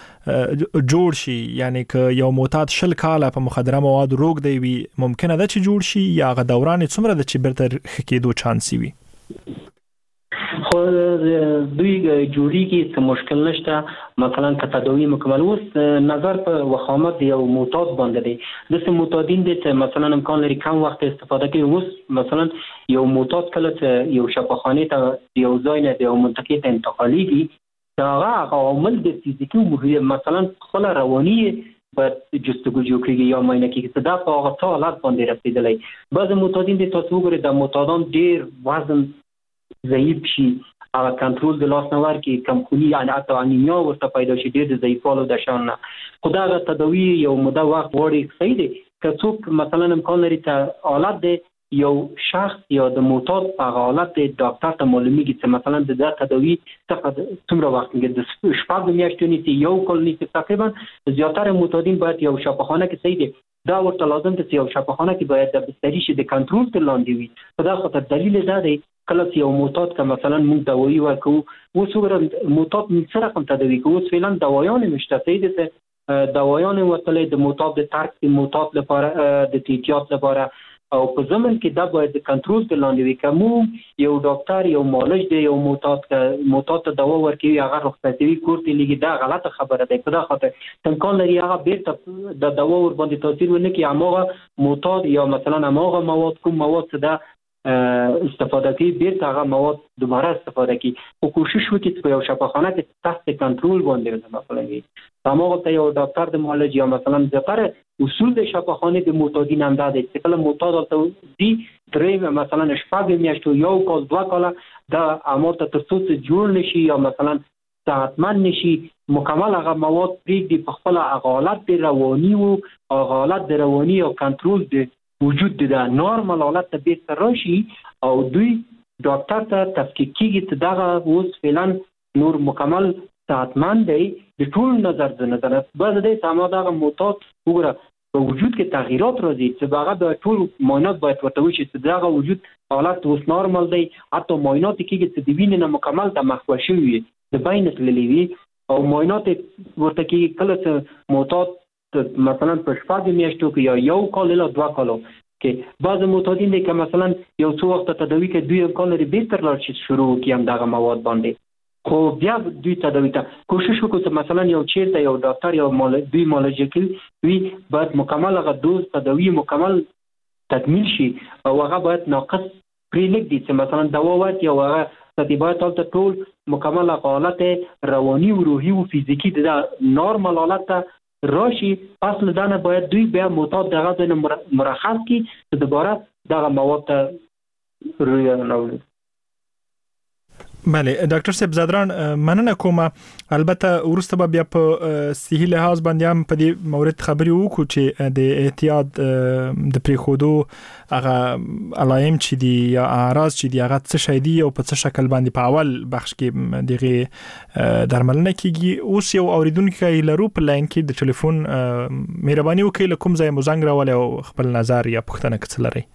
جوړ شي یعنی که یو معتاد 20 کاله په مخدره مواد روغ دی وي ممکنه ده چې جوړ شي یا غ دوران څومره ده چې برتر خکېدو چانس وي خو دوی جوړی کې څه مشکل نشته مثلا که تداوی مکمل وس نظر په وخامت یو معتاد باندې دی د معتادین د مثلا امکان لري کم وخت استفاده کوي وس مثلا یو معتاد کله یو شفاخانه ته یو ځای نه دی او منطقه ته انتقالي دي دا هغه عوامل د فزیکي او مثلا خپل رواني په جستجو کوي یا مینه کې چې دا په هغه حالت باندې رسیدلی بعض معتادین د تاسو ګوري د معتادان ډیر وزن ضعیف شي هغه کنټرول د لاس نور کې کمخونی یعنی حتی انیمیا ورته پیدا شي د ضعیفالو د شان خدای تداوی یو مده وخت وړي صحیح دي که څوک مثلا امکان لري ته حالت دی یو شخص یا د معتاد په حالت د ډاکټر ته معلومیږي چې مثلا د تداوی څومره وخت کې د شپږ میاشتې نیسي یو کال نیسي تقریبا زیاتره معتادین باید یو شفاخانه کې صحیح دي دا ورته لازم ده چې یو شفاخانه کې باید د بستری شي د کنټرول تر لاندې وي په دا خاطر دلیل دا دی کله چې یو معتاد که مثلا موږ دوايي ورکو وسوګر معتاد سره کوم تداوی کوو فعلا دوايان مشته دي دوايان ورته د معتاد د ترک د معتاد لپاره د احتیاط لپاره او په زمن کې دا باید د کنټرول تر لاندې وي کوم یو ډاکټر یو معالج دی یو معتاد ته دوا ورکوي هغه رخصتي کوي لګي دا غلطه خبره ده په دا خاطر امکان لري هغه بیرته د دوا ور باندې تاثیر ونه کوي هغه معتاد یا مثلا هغه مواد کوم مواد څه ده استفاده کوي بیرته هغه مواد دوباره استفاده کوي او کوشش وکړي چې یو شفاخانه کې تحت کنټرول باندې مثلا وي هغه ته یو ډاکټر د معالج یا مثلا ذکر اصول د شفاخانه د معتادین هم ده چې کله معتاد ته دي درې مثلا شپږ میاشتې یو کال 2 کال دا امر ته ترڅو جوړ نشي یا مثلا صحتمند نشي مکمل هغه مواد پریږدي په خپل حالت د رواني او حالت د رواني او کنټرول د وجود د نورمال حالت ته بیرته راشي او دوی ډاکټر ته تفکیک کیږي چې دا اوس فعلا نور مکمل صحتمند دی د ټول نظر بعد د سماده معتاد وګوره په وجود کې تغیرات راځي چې هغه د ټول معاینات باید ورته وشي چې دا وجود حالت اوس نورمال دی حتی معاینات کېږي چې د وینې نه مکمل د مخ شوی وي د بین تللی وي او معاینات ورته کېږي کله چې معتاد مثلا په شپږ میاشتو کې یا یو کال له 2 کالو کې بعض معتادین دي که مثلا یو څو وخت تداوی کې دوی امکان لري بهتر لار شي شروع کیم دغه مواد باندې خو بیا دوی تداوی ته کوشش وکړو چې مثلا یو چیرته یو ډاکټر یو دوی معالجه وي باید مکمل هغه دوز تداوی مکمل تکمیل شي او هغه باید ناقص پرې نږدې چې مثلا دوا ورکړي او هغه تطبیقات ټول مکمل حالت رواني او روحي او فزیکی د نورمال حالت راشي پس لدانه باید دوی بیا معتاد دغه ځای مرخص کی چې دوباره دغه مواد ته روی راوړي بله ډاکټر صاحب زادران مننه کوم. البته ورسته بیا په صحي لحاظ باندې هم په دې مورد خبري وکړو چې د احتیاط د پریخودو هغه علایم چې دی یا اعراض چې دی هغه څه شي دی او په څه شکل باندې په اول بخش کې دغه درملنه کیږي. اوس یو اوریدونکو لرو په لاین کې د ټلیفون مهرباني وکړئ لکم ځای مزنګ راولې او خپل نظر یا پوښتنه کړئ لري.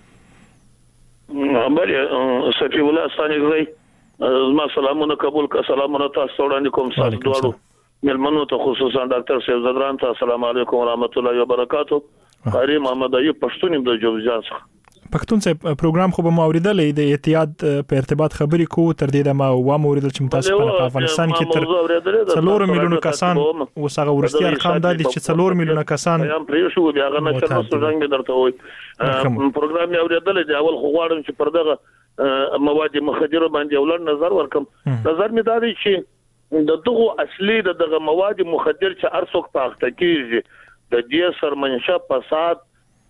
بله صفی الله ثاني زما سلامونه قبول کا. سلامونه تاسو وړاندې کوم تاسو دوړو ملمنو ته خصوصا ډاکټر صاحب زدران ته السلام علیکم ورحمت الله وبرکاتو. قاری محمد ایوب پښتون د جوزجان څخه. پښتون صاحب پروګرام خو به موریدلې د احتیاط په ارتباط خبرې کو تر دې د ما و موریدل چې متاسف په افغانستان کې تر 4 میلیونه کسان وسغه ورستي ارقام د چې 4 میلیونه کسان هم پرې شو بیا غنه چې نو څنګه درته وای پروګرام یې اوریدل دی. اول خو غواړم چې پر دغه مواد مخدره باندې ولر نظر ورکم. نظر می دا دی چې د دغه اصلي دغه مواد مخدر چې ارڅوک پاخته کیږي د دې سرمنشا فساد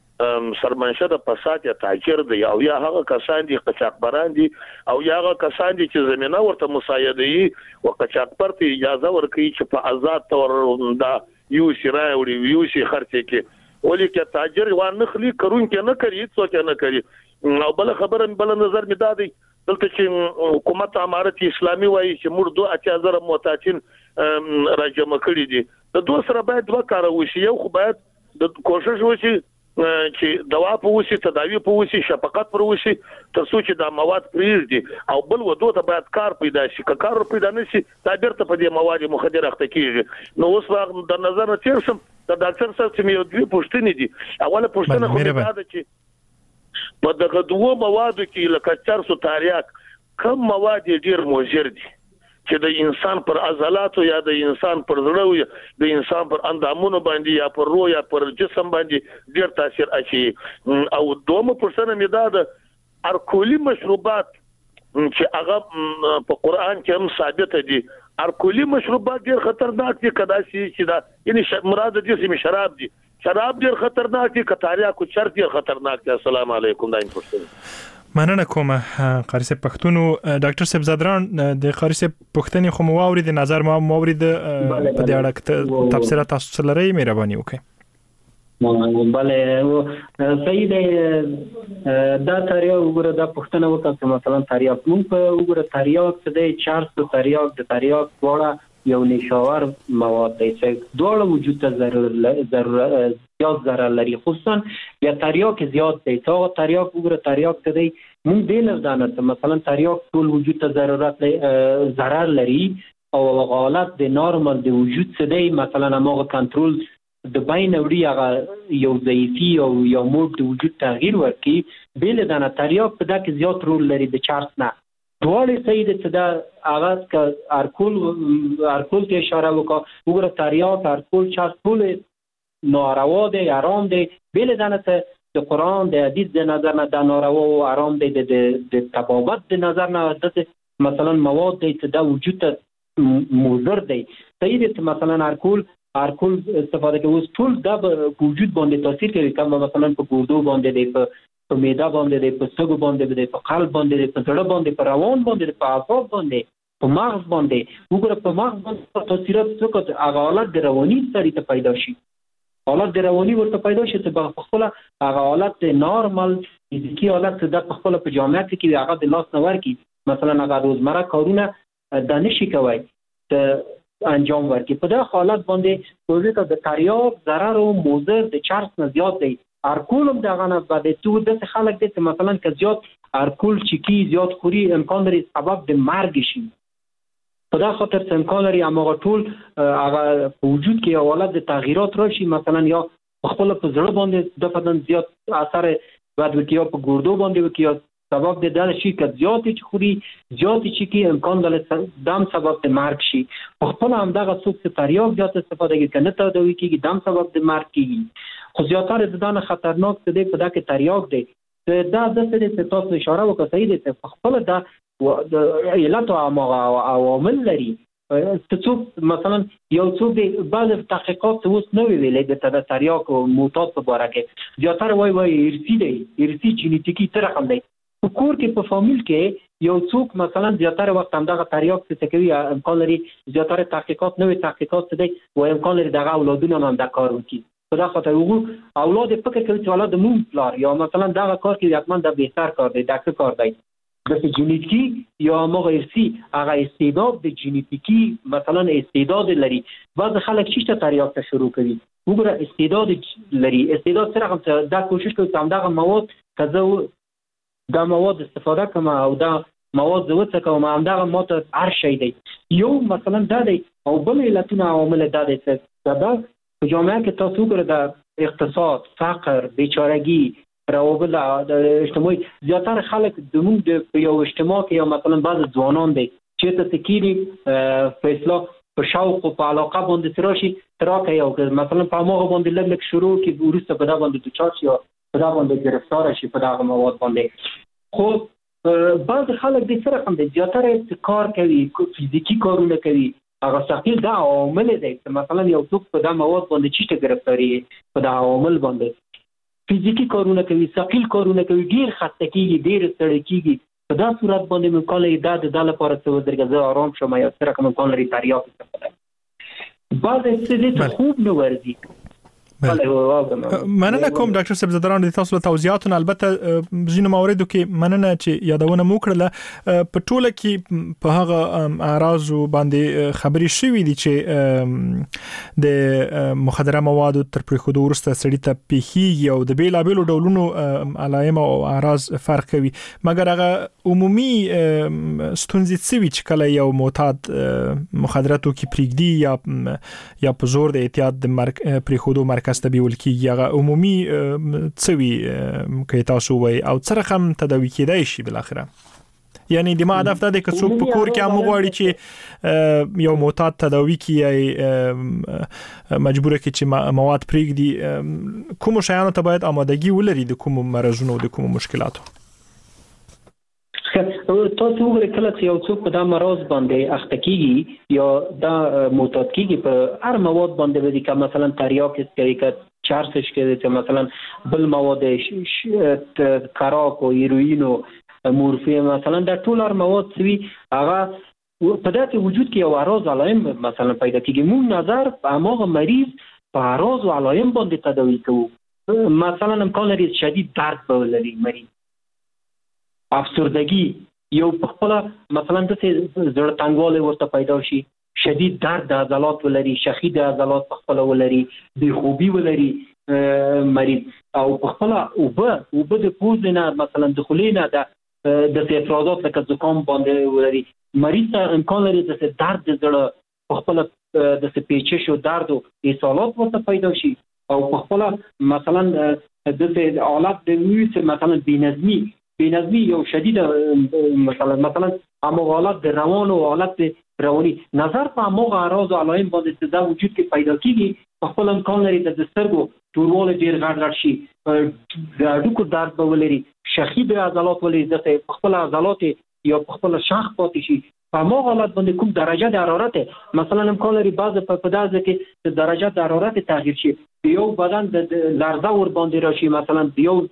سرمنشا د فساد یا تاجر دی او یا هغه کسان دي قاچاقبران دي او یا هغه کسان دي چې زمينه ورته مساعده وي او قاچاقبر ته اجازه ورکړي چې په آزاد تور دا یو شرای او یو شي خرڅ کې ولې کې تاجر وانه خلی کرون کې نه کوي څوک نه کوي. او بل خبره بل نظر می دادی دلته چې حکومت امارت اسلامي وایي چې موږ 2000 موتاچین راجمع کړی دي. د دوه سره باید دوه کار وشي. یو خو باید د کوشش وشي چې دوا په وسی تداوی په وسی شفقت پر وسی تر څو چې دا مواد پریږدي او بل ودو ته باید کار پیدا شي. که کار پیدا نشي دا بیرته په دې مواد مخدره اخته کیږي. نو اوس وخت د نظر نه تیر شم د ډاکټر صاحب چې یو دوی پوښتنې دي. اوله پوښتنه خو دا ده چې په دغه دوه موادو کې لکه چرسو تاریاک کم مواد ډیر مضر دي چې د انسان پر عضلاتو یا د انسان پر زړه یا د انسان پر اندامونو باندې یا پر روح یا پر جسم باندې ډیر تاثیر اچي. او دومره پرسنه مې دا د الکولي مشروبات چې هغه په قران کې هم ثابت دي. الکولي مشروبات ډیر خطرناک دي. کدا چې دا یعنی مراد دي چې شراب دي. شراب ډیر خطرناک دي. کتاریا کو چرته ډیر خطرناک دي. السلام علیکم دا پوښتنه مننه کوم. قاری صاحب پښتونو ډاکټر صاحب زادران د قاری صاحب پښتنې خو مواوري د نظر ما مواوري د په دې اړه تفسیرات تاسو لري مهرباني وکړئ. بله صحیح دی. دا تاریخ وګوره دا پښتنه وکړه مثلا تاریخ مونږ په وګوره تاریخ څه دی 400 تاریخ د تاریخ وړه یو نشاور مواد دی چې دوه وجود ته ضرورت زیات ضرر لري. خصوصا یا تاریخ زیات دی. تا تاریخ وګوره تاریخ څه دی مونږ دې نه دانه مثلا تاریخ ټول وجود ته ضرر لري او حالت د نورمال د وجود څه دی مثلا هغه کنټرول د بین وړي هغه یو ضعیفي او یو موډ د وجود تغییر ورکي. بل دانه تاریخ په دغه زیات رول لري د چارت نه. دوړې صحیح دي چې دا آغاز کا ارکول ته اشاره وکړه. وګوره تاریخ ارکول چارت ټول ناروا دي آرام دي. بل دانه ته د قران د حدیث د نظر نه د ناروا او آرام دي د تبابت د نظر نه د مثلا مواد دي چې دا وجود ته مضر دي. صحیح دي چې مثلا ارکول استفاده کوي ټول د وجود باندې تاثیر کوي. کوم مثلا په ګردو باندې دی په معده باندې دی په سږو باندې دی په قلب باندې دی په زړه باندې په روان باندې په اعصاب باندې په مغز باندې. وګوره په مغز باندې تاثیرات څه هغه حالت د رواني سړی ته پیدا شي. حالت د رواني ورته پیدا شي چې په خپل هغه حالت د نارمال فزیکی حالت د خپل په جامعه کې هغه د لاس نور کی مثلا هغه روزمره کارونه د نشي کوي ته انجام ورکړي. په دغه حالت باندې پوزیټ د تاریخ ضرر او مضر د چارت نه زیات دی. ارکول هم دغه نه باندې تو د خلک دي چې مثلا که زیات ارکول چکی زیات خوري امکان لري سبب د مرګ شي. په دا خاطر امکان لري هغه ټول هغه وجود کې حالت د تغییرات راشي مثلا یا خپل په زړه باندې د بدن زیات اثر بعد وکیا په ګردو باندې وکیا سبب د دل شي که زیات چخوري زیات چکی امکان لري دم سبب د مرګ شي. په خپل هم دغه څوک تاریخ زیات استفاده کوي کنه ته دوی کېږي دم سبب د مرګ کېږي. خو زیاتره د دانه خطرناک څه دی په دغه تاریخ دی. دا د څه دي تاسو اشاره وکړه صحیح دي چې خپل د علت او عوامل لري. څوک مثلا یو څوک دی بعض تحقیقات اوس نو ویلې د تاریخ او موتات په اړه کې زیاتره وایي ارثي دی ارثي جینیتیکی تر رقم دی په کور کې په فامیل کې یو څوک مثلا زیاتره وخت همدغه تریاک څه کوي امکان لري زیاتره تحقیقات نوې تحقیقات څه دی و امکان لري دغه اولادونه هم د کار وکړي په دا خاطر وګورو اولاد فکر کوي چې اولاد مون پلار یا مثلا دغه کار کې حتما د بهتر کار دی دغه کار دی د جینیټیکی یا موږ ارثي هغه استعداد د جینیټیکی مثلا استعداد لري بعض خلک چې تریاک ته شروع کوي وګوره استعداد لري استعداد سره هم دا کوشش کوي چې همدغه مواد کزه دا مواد استفاده کوم او دا مواد زوڅه کوم همدغه ماته هر شي دی یو مثلا دا دی او بل علتونه عوامل دا دی چې دا په جامعه کې تاسو ګره د اقتصاد فقر بیچارهګي روابط د اجتماعي زیاتره خلک د موږ د یو اجتماع کې یا مثلا بعض ځوانان دي چې ته تکيري فیصله په شوق او په علاقه باندې تراشي تراکه یو مثلا په موغه باندې لږ شروع کې ورسته په دا باندې د چارج یا په دا باندې گرفتار شي په دا مواد باندې خو بعض خلک د سره هم د زیاتره کار کوي فزیکی کارونه کوي هغه ثقيل دا عوامل دي مثلا یو څوک په دا مواد باندې چیټه گرفتاری په دا عوامل باندې فزیکی کارونه کوي ثقيل کارونه کوي ډیر خسته کیږي ډیر ستړي کیږي په دا صورت باندې مکالې د لپاره څه درګه آرام شوم یا سره کوم کال لري تریاک څه بعض څه خوب نه ورزي مننه کوم ډاکټر صاحب زدران د تاسو له توضیحاتونو البته ځینو مواردو کې مننه چې یادونه مو کړله په ټوله کې په هغه اعراض باندې خبري شوې دي چې د مخدره موادو تر پرېښودو وروسته سړی ته پیخي او د بیلابېلو ډولونو علایم او اعراض فرق کوي مګر هغه عمومي ستونزې څه وي چې کله یو معتاد مخدره توکي پرېږدي یا په زور د احتیاط د پرېښودو مرکز تبیول کیږي هغه عمومي څوي کې تاسو وای او څه رقم تداوی کیدای شي بل اخره یعنی د ما هدف دا د کڅوک په کور کې هم غواړي چې یو معتاد تداوی کیای مجبوره کې چې مواد پرېږدي کوم شیانو ته باید آمادګي ولري د کوم مرزونو د کوم مشکلاتو تاسو وګورئ کله چې یو څوک په دا مرض باندې اخته کیږي یا دا معتاد کیږي په هر مواد باندې ودی که مثلا تریاک کوي که چرسش کوي چې مثلا بل مواد کراک او هیروئین او مورفین مثلا دا ټول هر مواد سوي هغه په داسې وجود کې یو اعراض علایم مثلا پیدا کیږي مون نظر په هغه مریض په اعراض او علایم باندې تداوی کوو مثلا امکان لري شدید درد ولري مریض افسردگی یو په خپل مثلا د زړه تنګوالی ورته پیدا شي شدید درد د عضلات ولري شخی د عضلات په خپل ولري بې خوبي ولري مریض او په خپل او د پوز نه مثلا د خلینا د افرازات لکه زکام باندې ولري مریض امکان لري د درد د زړه په خپل د پیچش او درد او اسهالات ورته پیدا شي او په خپل مثلا د حالت د ویس مثلا بینظمی یو شدید مثلا همو حالت د روان او حالت رواني نظر په همو اعراض او علایم باندې د وجود کې پیدا کیږي په خپل امکان لري د سترګو تورواله ډیر غړ شي د اډوکو درد به ولري شخی د عضلات ولري د خپل عضلات یا په خپل شاخ پاتې شي په همو حالت باندې کوم درجه د حرارت مثلا امکان لري بعض په دازه کې د درجه د حرارت تغییر شي یو بدن د لرزه ور باندې راشي مثلا یو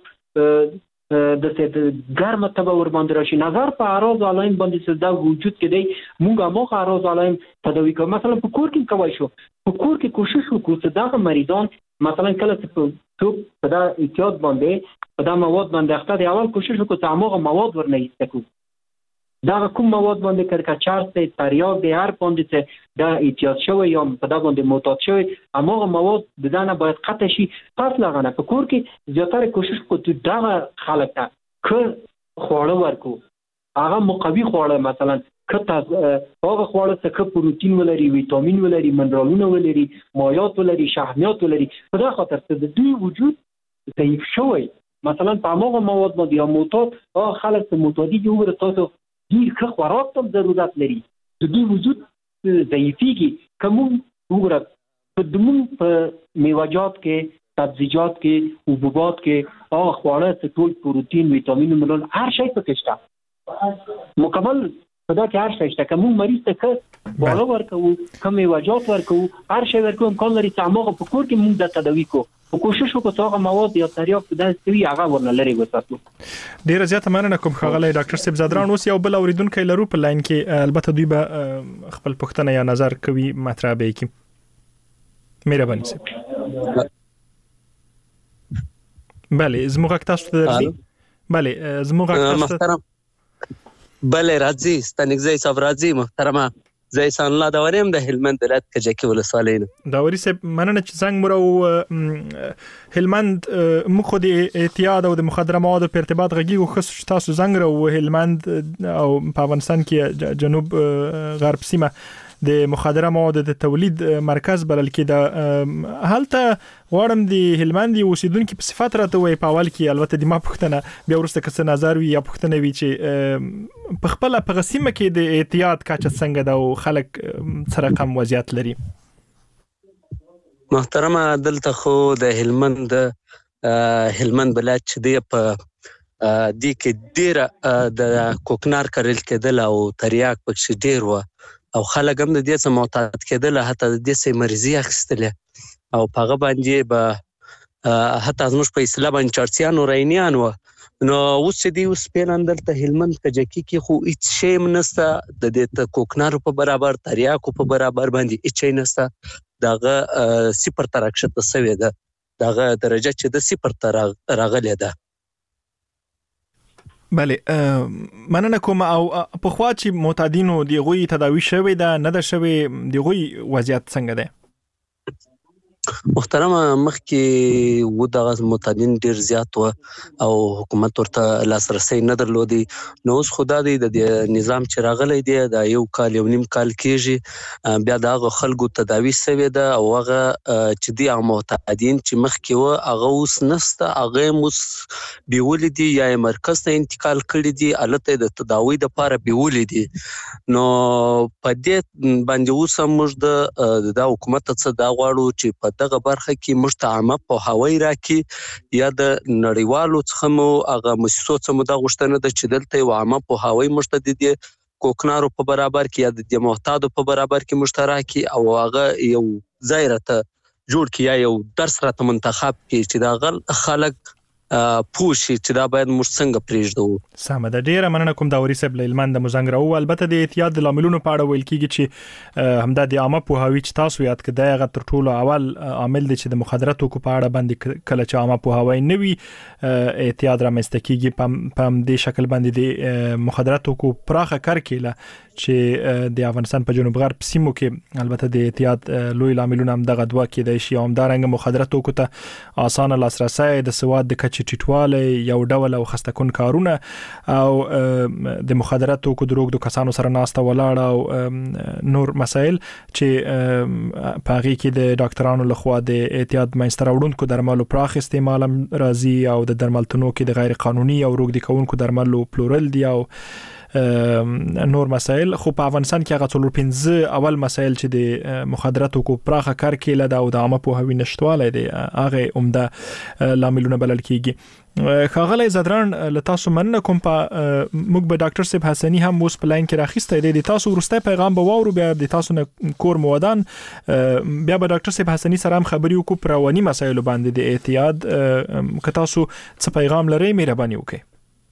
د ګرمه تبه ور باندې راشي نظر په اعراض علایم باندې د وجود کې دی موږ موخه اعراض علایم تداوی کوو مثلا په کور کې کوي شو په کور کې کوشش وکړو چې دا مریضان مثلا کله چې په دا احتیاط باندې په دا مواد باندې اخته دی اول کوشش وکړو چې هغه مواد ورنه ایستکو دا کوم مواد باندې کرکچار ته تریاک دی هر باندې چې دا احتیاط شوی یا په دا باندې معتاد شوی هغه مواد د دانه باید قطع شي پس لغنه په کور کې زیاتره کوشش وکړو دا خلک ته که خواړه ورکو هغه مقوي خواړه مثلا کته هغه خواړه چې پروتین ولري ویټامین ولري منرالونه ولري مایعات ولري شحمیات ولري په دا خاطر چې د دوی وجود ضعیف شوی مثلا په هغه مواد باندې یا معتاد هغه خلک چې معتادي جوړ تاسو ډیر ښه خوراک ته ضرورت لري د دوی وجود ضعیفیږي کوم وګوره په دمون په میوه‌جات کې سبزیجات کې حبوبات کې هغه خواړه چې ټول پروتین ویټامین منرال هر شی پکې شته مکمل دا کې هر څه شته کوم مریض ته بالا ورکو کوم وجات ورکو هر شی ورکو امکان لري چې هغه په کور کې موږ د تداوی کو او کوشش وکړو چې هغه مواد یا تریاک په داسې وی هغه ورنه لري وساتو. ډیر زیاته مننه کوم ښاغلی ډاکټر صاحب زادران. اوس یو بل اوریدونکو لرو په لاین کې، البته دوی به خپل پوښتنه یا نظر کوي مطرح به کی. مهرباني صاحب. بله زموږ تاسو ته درځي. بله زموږ محترم بله راځي ستنګزي صاحب راځي محترمه زه احسان الله داوریم د هلمند ولایت کجکی ولسوالۍ نه. داوري صاحب مننه چې څنګه مرو هلمند مخ د اعتیاد او د مخدره موادو په ارتباط غږیږو خصوص تاسو څنګه رو هلمند او په افغانستان کې جنوب غرب سیمه د مخدره موادو د تولید مرکز بلل کې د هلته غواړم د هلمند اوسیدونکو په صفات راته وي په اول کې البته د ما پوښتنه بیا ورسته کس نظر وي یا پوښتنه وي چې په خپل په قسمه کې د احتیاط کاچه څنګه دا او خلک سره کم وضعیت لري. محترمه دلته خو د هلمند ولایت چې دی په دې کې ډیر د کوکنار کرل کېدل او تریاک پکې ډیر و او خلک هم د دې څخه معتاد کېدل، حتی د دې څخه مرزي اخیستله او په هغه باندې به حتی زموږ په اصطلاح باندې چارسیان او رینیان و. نو اوس چې دی اوس پیلان دلته هلمند کجکی کې خو هیڅ شی نشته د دې کوکنارو په برابر تریاکو په برابر باندې هیڅ شی نشته. دغه صفر ته راکښته شوې ده، دغه درجه چې د صفر ته راغلې ده. بله مننه کوم. او په خوا چې معتادینو دیغوی تداوی شوی ده نه ده شوی دیغوی وضعیت څنګه ده؟ محترمه مخکې و دغه معتادین ډیر زیات و او حکومت ورته لاسرسي نه درلودي. نو اوس خدا دې د نظام چې راغلی دی دا یو کال یو نیم کال کېږي بیا دغه خلکو تداوی شوی ده او هغه چې دی معتادین چې مخکې و هغه اوس نسته، هغه اوس بیولې دي یا مرکز ته انتقال کړي دي الته د تداوی لپاره بیولې دي. نو په دې باندې اوس موږ د حکومت څخه دا غواړو چې په دغه برخه کې مشتعمه په هوای راکې یا د نړیوالو څخه مو هغه مؤسسو څخه مو د غوښتنه د چې دلته یو عامه په هوای مشتدد کوکنارو په برابر کې یا د معتادو په برابر کې مشترکي او هغه یو ځای راته جوړ کی یا یو درس راته منتخب کی چې دا خلک پوښي چې دا باید موږ څنګه پریږدو. سمه ده. ډیره مننه کوم داوري صاحب له هلمند مزنګ راو. البته د احتیاط د لاملونو په اړه ویل کیږي چې همدا د عامه پوهاوی چې تاسو یاد کړئ هغه تر ټولو اول عامل دی چې د مخدره توکو په اړه باندې کله چې عامه پوهاوی نه وي احتیاط رامنځته کیږي. په دې شکل باندې د مخدره توکو پراخه کرکیله چې د افغانستان په جنوب غرب سیمو کې البته د احتیاط لوی لاملونه هم دغه دوه کې د شي هم دارنګ مخدره توکو ته اسانه لاسرسي د سواد د کچ ټیټواله یو ډول او خستکون کارونه او د مخدره توکو دروغ د کسانو سره ناسته ولاړه او نور مسائل چې په هغه کې د ډاکټرانو لخوا د احتیاط منځته راوړونکو درملو پراخ استعمال راځي او د درملتونو کې د غیر قانوني او روغ کوونکو درملو پلورل دي او نور مسائل. خو په افغانستان کې هغه څلور 15 اول مسائل چې د مخدراتو کو پراخه کار کېله دا او د عامه پوهاوی نشټواله دي هغه عمده لاملونه بلل کیږي. خاغلی زادران له تاسو مننه کوم. په موږ به ډاکټر صاحب حسنی هم اوس په لاین کې راخسته دي تاسو ورسته پیغام به وورو بیا د تاسو نه کور مودان بیا به ډاکټر صاحب حسنی سره هم خبري وکړو پر رواني مسایلو باندې د احتیاط که تاسو څه پیغام لرئ مهرباني وکړئ.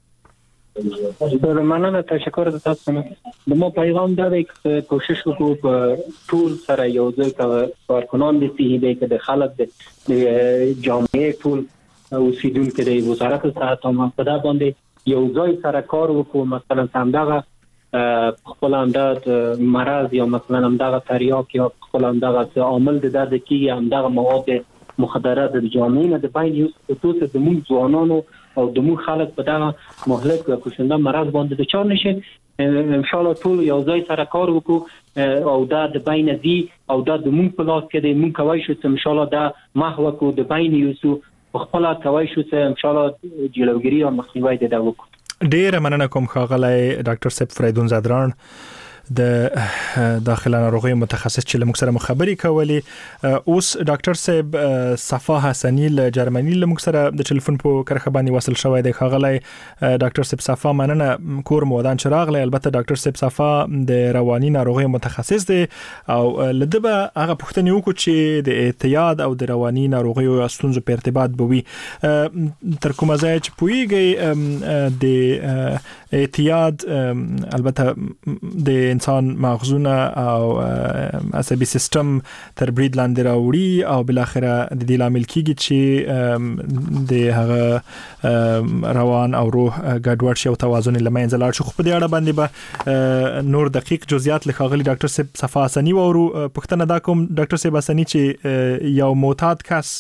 مننه تشکر د تاسو نه. د مو پیغام دا دی چې کوشش وکړو په ټول سره یو ځای کارکنان دي چې د خلک د جامعې ټول اوسیدونکو د وزارت صحت او په دا باندې یو ځای سره کار وکړو. مثلا همدغه خپل انداز مرض یا مثلا همدغه تریاک یا خپل اندغه عامل د درد کې همدغه مواد مخدره د جامعې نه د باندې یو څه د موږ ځوانانو او د موږ خلک په دغه مهلک او کوشنده مرض باندې د چار نشي. ان شاء الله ټول یو ځای سره کار وکړو او دا د بین دی او دا د موږ په لاس کې دی. موږ کوي شو چې ان شاء الله دا محو کو د بین یوسو خپل کوي شو چې ان شاء الله جلوګیری او مخنیوي د دا وکړو. ډیر مننه کوم خاغلی ډاکټر صاحب فریدون زادران د داخله ناروغي متخصص چې لمک سره مخابري کولی. اوس ډاکټر صاحب صفا حسنی له جرمني لمک سره د ټلیفون په کرخه باندې وصل شوی دی. خغلی ډاکټر صاحب صفا مننه کور مودان چراغ له. البته ډاکټر صاحب صفا د رواني ناروغي متخصص دی او لدبه هغه پوښتنه وکړو چې د اعتیاد او د رواني ناروغي او ستونزو په ارتباط بوي. تر کومه ځای چې پويږي د اعتیاد البته د انسان مغزونه او عصبي سیستم تر برید لاندې راوړي او بل اخره د دې لامل کیږي چې د هغه روان او روح ګډوډ شي او توازن لمنځه لاړ شي. خو په دې اړه باندې به نور دقیق جزئیات لخغلی ډاکټر صاحب صفا حسنی وورو. پښتنه دا کوم ډاکټر صاحب حسنی چې یو معتاد کس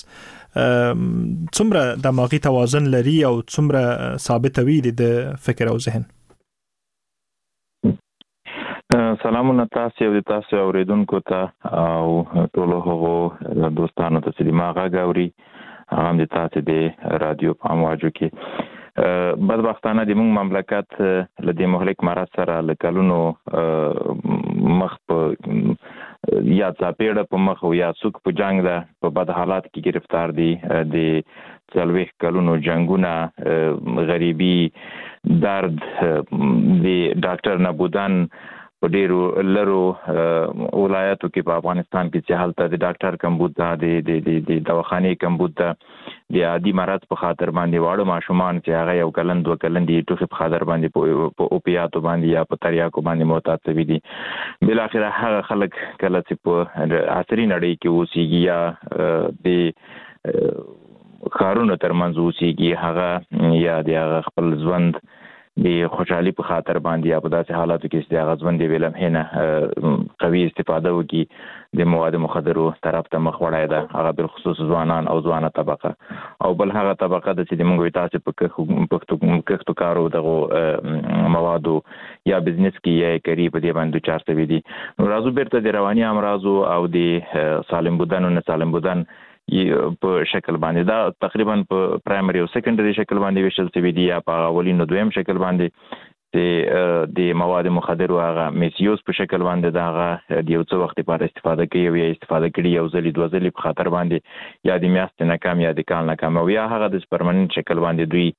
څومره دماغي توازن لري او څومره ثابتوي د فکر او ذهن. سلامونه تاسو او تاسو اوریدونکو ته او ټول هغه دوستانو ته چې ما غاوري هم د تاسو د رادیو په امواجو کې بدبختانه د موږ مملکت لدې مهلک مرض سره لکلونو مخ په یا ځاپېړه په مخ او یا څوک په جنگ ده په بد حالات کې گرفتار دي. د څلويخ کلونو جنگونه غریبي درد د ډاکټر نبودن په ډیرو لرو ولایتو کې په افغانستان کې چې حالت د ډاکټر کمبود ده د دواخانه کمبود ده د عادي مرض په خاطر باندې واړو ماشومان چې هغه یو کلن دوه کلن دي ټوخي په خاطر باندې په اوپیاتو باندې یا په تریاکو باندې معتاد شوي دي. بل اخر هغه خلک کله چې په عصري نړۍ کې اوسېږي یا د کارونو ترمنځ اوسېږي هغه یا د خپل ژوند د خوشحالي په خاطر باندې یا په داسې حالاتو کې چې هغه ژوند دی ولمهنه قوي استفاده وکي د مواد مخدرو طرف ته مخ وړای ده. هغه بل خصوص ځوانان او ځوانه طبقه او بل هغه طبقه د چې موږ تاسو په کښتو کارو دغه موادو یا بزنس کې یا کری په دې باندې چار څه دي. نو راځو بیرته د رواني امراض او د سالم بودن او نه سالم بودن په شکل باندې دا تقریبا په پرایمری او سیکنډري شکل باندې ویشل شوی دی یا په اولینو دویم شکل باندې د مواد مخدرو هغه میسیوز په شکل باندې دا هغه د یو څه وخت لپاره استفاده کوي یا استفاده کړي یو ځلې دوه ځلې په خاطر باندې یا د میاشتې ناکام یا د کال ناکام او یا هغه د پرمننت شکل باندې دوی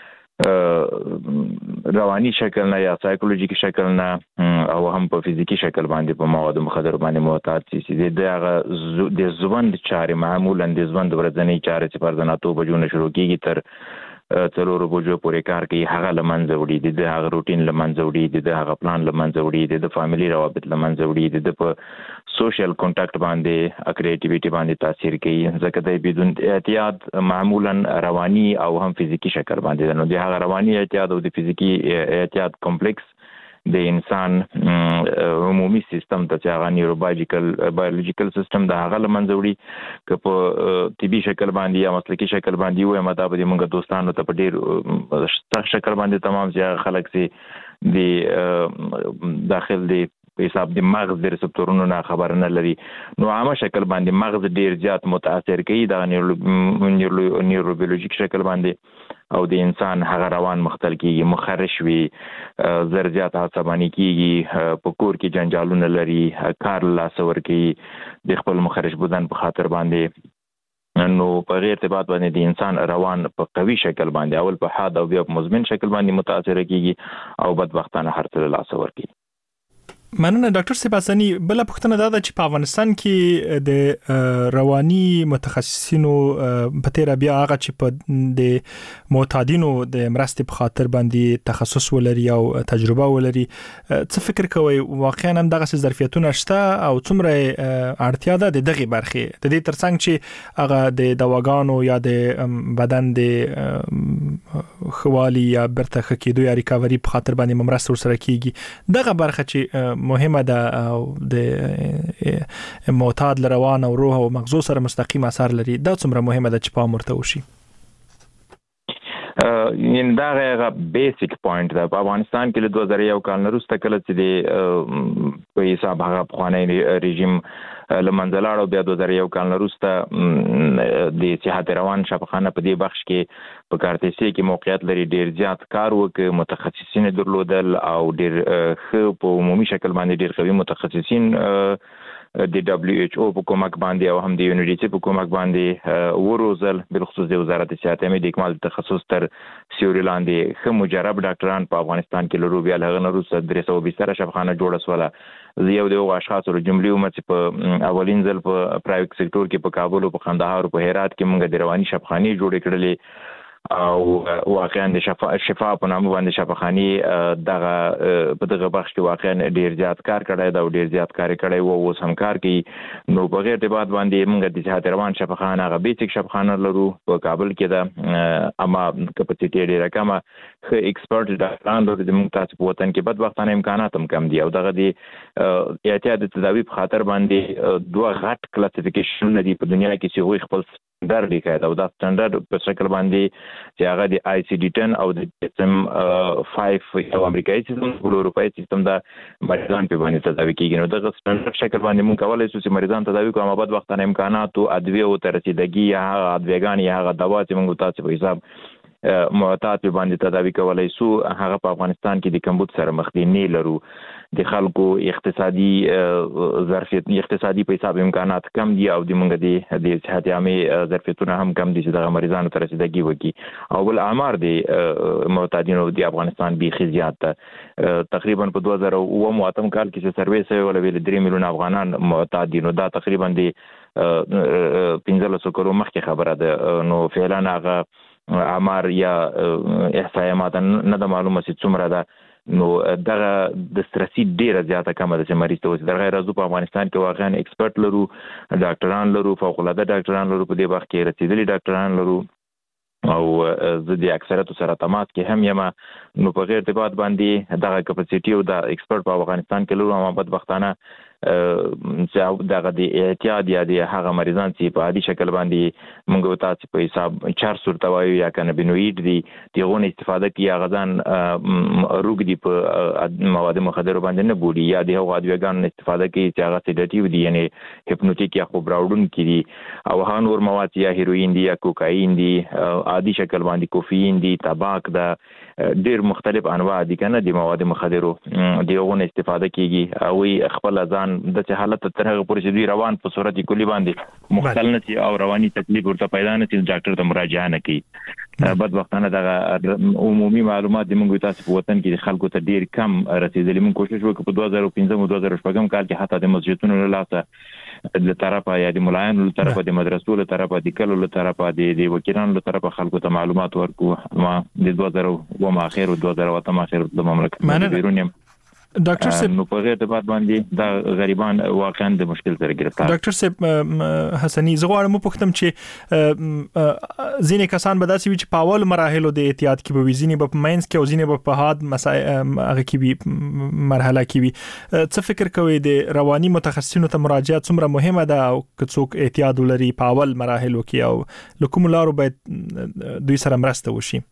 رواني شکل نه یا سایکولوژیکي شکل نه او هم په فزیکی شکل باندې په مواد مخدر باندې معتاد شي. د ژوند چارې معمولا د ژوند ورځنی چارې چې پردناتو بجونه شروع کیږي تر څلورو بجو پورې کار کوي هغه لمنځه وړي د هغه روټین لمنځه وړي د هغه پلان لمنځه وړي د فاميلي روابط لمنځه وړي د په سوشل کنټاکټ باندې اکریټیویټي باندې تاثیر کوي ځکه د بدون احتیاط معمولا رواني او هم فزیکی شکل باندې نو د هغه رواني احتیاط او د فزیکی احتیاط کمپلیکس د انسان عمومي سیستم ته چې هغه بایولوژیکل سیستم د هغه لمنځه وړي که په طبي شکل باندې یا مسلکي شکل باندې وي مطابق د موږ دوستانو ته په ډیر سخت شکل باندې تمام ځای خلک سي د داخل دی په حساب د مغز د ریسپټورونو نه خبر نه لري. نو عامه شکل باندې مغز ډیر زیات متاثر کوي د نیوروبیولوژیک شکل باندې او د انسان هغه روان مختل کیږي مخرش وي زر زیات عصبانی کیږي په کور کې جنجالونه لري کار لاسور کوي د خپل مخرش بودن په خاطر باندې نو په غیر ارتباط باندې د انسان روان په قوي شکل باندې اول په حاد او بیا په مزمن شکل باندې متاثر کیږي او بدبختانه هر څه لاسور کوي. مننه ډاکټر صاحب حسنی. بل پوښتنه دا ده چې په افغانستان کې د رواني متخصصینو په تیر بیا هغه چې په د معتادینو د مرستې په خاطر باندې تخصص ولري او تجربه ولري څه فکر کوي واقعا هم دغه ظرفیتونه شته او څومره اړتیا ده د دغه برخه د دې ترڅنګ چې هغه د دواګانو یا د بدن د خوالي یا برته خکېدو یا ریکاوري په خاطر باندې مرسته ورسره کیږي دغه برخه چې مهمه ده او د معتاد روان او روح او مغزو سره مستقیم اثر لري دا څومره مهمه ده چې پام ورته وشي. ان دا غیر بیسیک پوینټ ده. په افغانستان کې له 2001 کال وروسته کله چې د په حساب هغه خواني رژیم لمنځلاړو بیا 2001 کال وروسته د صحت روان شفاخانه په دې بخش کې په کارتسي کې موقعیت لري، ډیر زیات کار وکړي، متخصصین درلودل او ډیر ښه په عمومي شکل باندې ډیر قوي متخصصین د WHO په کومک باندې او هم د یونیورسيټي په کومک باندې وروزل، بالخصوص د وزارت صحت امید اکمال تخصص تر سیوري لاندې ښه مجرب ډاکټران په افغانستان کې لرو. بیا له هغه وروسته 320 شفاخانه جوړه سوله. یو د اشخاصو جملې ومت په اولین ځل په پرایویټ سکتور کې په کابل او په قندهار او په هرات کې موږ د رواني شفاخانه جوړې کړلې او واقعا د شفا په نامه باندې شفاخاني دغه په دغه بخش کې واقعا ډیر زیات کار کړی دا او ډیر زیات کار کړی وو اوس هم کار کوي. نو په غیر د بعد باندې موږ د صحت روان شفاخانه غو بیسیک شفاخانه لرو په کابل کې دا اما کپاسټي ډیره کمه خو ایکسپرت ډاکټران لرو د موږ تاسو په وطن کې بدبختانه امکانات هم کم دي او دغه د احتیاط تداوی په خاطر باندې دوه غټ کلاسیفیکیشن دي په دنیا کې چې هغوی خپل سټانډرډ لیکي او دا سټانډرډ په شکل باندې چې هغه د ICD-10 او د DSM-5 او امریکایي سیستم او اروپایي سیستم دا مریضان په باندې تداوی کیږي. نو دغه سټانډرډ شکل باندې موږ کولای شو چې مریضان تداوی کوو، اما بدبختانه امکانات او ادویه او ترسیدګي یا هغه ادویهګان یا هغه دوا چې موږ تاسو په حساب معتاد باندې تداوی کولای شو هغه په افغانستان کې د کمبود سره مخ دي نه لرو. د خلکو اقتصادي ظرفیت اقتصادي په حساب امکانات کم دي او د موږ د صحت عامه ظرفیتونه هم کم دي چې د مریضانو تر رسیدګي وکي او بل اعمار د معتادینو د افغانستان بيخي زیات تقریبا په 2008 کال کې چې سروې سوی ول 3 میلیون افغانان معتادینو دا تقریبا د 15 کلو مخکې خبره ده. نو فعلا هغه اعمار یا احصایات نه د معلومه چې څومره ده. نو دغه د سترسي ډیره زیاته کمه ده چې مریض ته وځي. درغه راځو په افغانستان کې واقعا ایکسپرت لرو، ډاکټران لرو، فوق العاده ډاکټران لرو، په دې وخت کې رسیدلي ډاکټران لرو او زه د اکثریت سره تماس کې هم یم. نو په غیر ارتباط باندې دغه کپاسټي او د ایکسپرت په افغانستان کې لرو، اما بدبختانه چې دغه د احتیاط یا د هغه مریضان چې په عادي شکل باندې موږ تاسو په حساب 400 توایو یا کنابینوئید دي دغه استفاده کوي غزان روغ دي په مواد مخدر باندې نه بوډي یا د هغه ادویهګان استفاده کوي چې هغه سیډیټیو دي یعنی هپنوټیک یا خوبراوډون کوي او هغه نور مواد یا هیروین دي یا کوکاین دي عادي شکل باندې کوفین دي تباک دا ډیر مختلف انواع دي کنه د مواد مخدرو دغه استفاده کوي او خپل ځان د حالت تر هغه پورې چې روان په صورت کلی باندې مختل نشي او رواني تکلیف ورته پیدا نه چې ډاکټر ته مراجعه نه کوي. بدبختانه دغه عمومي معلومات د موږ تاسو په وطن کې خلکو ته ډیر کم رسیدلی. موږ کوشش وکړو په 2015 او 2016 کال کې حتی د مسجدونو له لاسه له طرفه یا د ملایانو له طرفه د مدرسو له طرفه د کلو له طرفه د وکیلانو له طرفه خلکو ته معلومات ورکو. ما د 2000 اخر او 2008 اخر د مملکت بیرونیم ډاکټر صاحب نو په غیر ارتباط باندې دا غریبان واقعا د مشکل سره گرفتار. ډاکټر صاحب حسنی زغوارم پختم چې ځینې کسان به داسې وي چې په اول مراحلو د احتیاط کې به وزینی په ماینز کې او ځینې په حاد هغه کې وي مرحله کې وي. څه فکر کوي د رواني متخصصینو ته مراجعه څومره مهمه ده او که څوک احتیاط ولري په اول مراحلو کې او لکوم لارو باید دوی سره مرسته وشي؟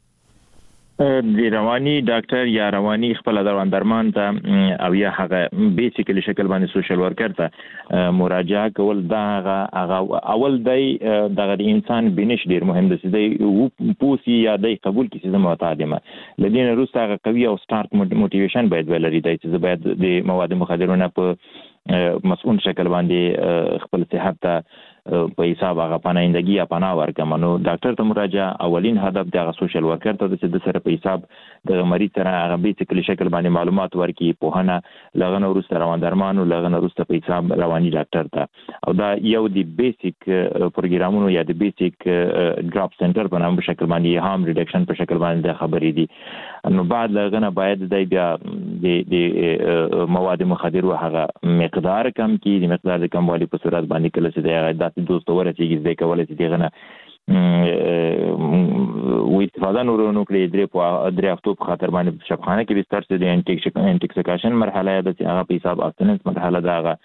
د رواني ډاکټر یا رواني خپل درمان ته او یا هغه بیسیکلی شکل باندې سوشل ورکر ته مراجعه کول دا هغه اول دغه انسان بینش ډیر مهم دی چې پوسی یا د قبول کیسه د معتادمه لدین روسته هغه قوي او سٹارک موټیویشن باید ولري چې باید د مواد مخدرونه په مسؤل شکل باندې خپل صحت ته په حساب هغه پناهندګي یا پناه ورکړم. نو ډاکټر ته مراجعه اولین هدف د سوشل ورکر ته د سره په حساب د مریض سره هغه بیسیکلی شکل باندې معلومات ورکړي په هنه لغنه ورسته روان درمان او لغنه ورسته په حساب رواني ډاکټر ته او دا یو دی بیسیک پروګرامونو یا د بیسیک ډراپ سنټر په نامه شکل باندې هارم ریډکشن په شکل باندې خبرې دي. نو بعد لغنه باید د بیا د مواد مخدر او هغه مقدار کم کی د مقدار د کموالي په صورت باندې کله چې د دوست ورته چې د کولای چې دغه و استفاده نورونو کړی درې هفتو په خاطر باندې شفاخانه کې بستر څه د انټیکسیکیشن مرحله ده چې هغه په حساب ابستنس مرحله ده هغه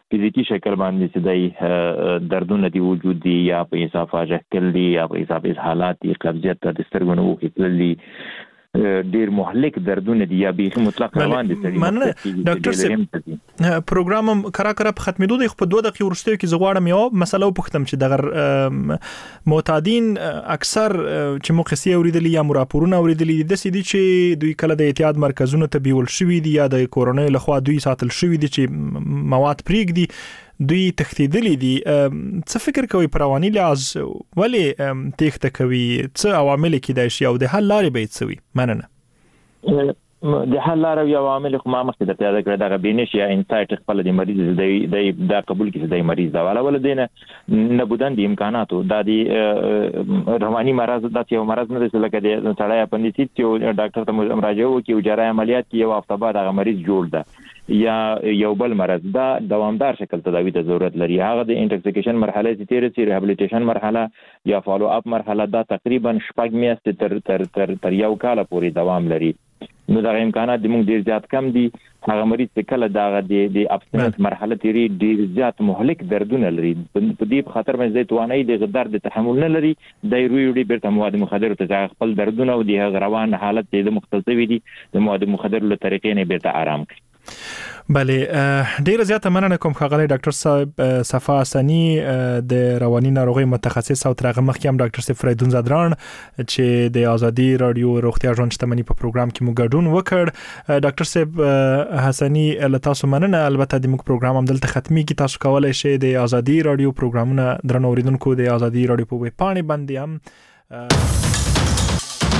فزیکی شکل باندې چې د دردونه دی وجود دي یا په اضافه ځکل دي یا په اضافه حالات دي قبضیت د سترګونو وکړي ډیر مهلک دردونه دي یا به مطلق روان دي. مننه ډاکټر صاحب پروګرام کرا په ختمېدو د په 2 دقیقې ورسته کې زغواړم یو مسله وپختم چې د معتادین اکثر چې مخسي اوریدلی یا راپورونه اوریدلی د سې دي چې دوی کله د احتیاط مرکزونو ته بیول شوې دي یا د کورونې لخوا دوی ساتل شوې دي چې مواد پریږدي دوی تختیدلی دي. څه فکر کوي پر رواني لحاظ ولی تخته کوي څه عوامل کې د شی او د حل لارې به څه وي؟ مننه. د حل لارې او عوامل خو ما مخکې درته یاد کړل دا بینش یا انسایټ خپل د مریض د قبول کې د مریض دا ولا دینه نه بودن د امکاناتو د رواني مرز د یو مرز نه رسول کړي سړی اپندیسیت چې ډاکټر ته مراجعه وکړي او جراحي عملیات کې یو هفته بعد هغه مریض جوړ ده یا یو بل مرض دا دوامدار شکل تداوی ته ضرورت لري. هغه د انټوکسیکیشن مرحله چې تیر سي ریهابلیټیشن مرحله یا فالو اپ مرحله دا تقریبا 6 میاشتې تر یو کال پورې دوام لري. نو دا امکانات د موږ ډیر زیات کم دي. هغه مریض چې کله دا د ابستنس مرحله تیری ډیر زیات مهلک دردونه لري په دې خاطر باندې توانای د درد تحمل نه لري د روی بیرته مواد مخدر ته خپل دردونه او د روان حالت د مختلفي دي د مواد مخدر له طریقې نه بیرته آرام کوي. بله ډیر زیاته مننه کوم ښاغلی ډاکټر صاحب صفا حسنی د رواني ناروغي متخصص او ترغه مخکې هم ډاکټر صاحب فریدون زادران چې د ازادي رادیو روغتیا ژوند شتمنۍ په پروګرام کې موږ ګډون وکړ. ډاکټر صاحب حسنی له تاسو مننه. البته د موږ پروګرام هم دلته ختمي کی تاسو کولای شئ د ازادي رادیو پروګرامونه درنو اوریدونکو د ازادي رادیو په ویب پاڼه باندې هم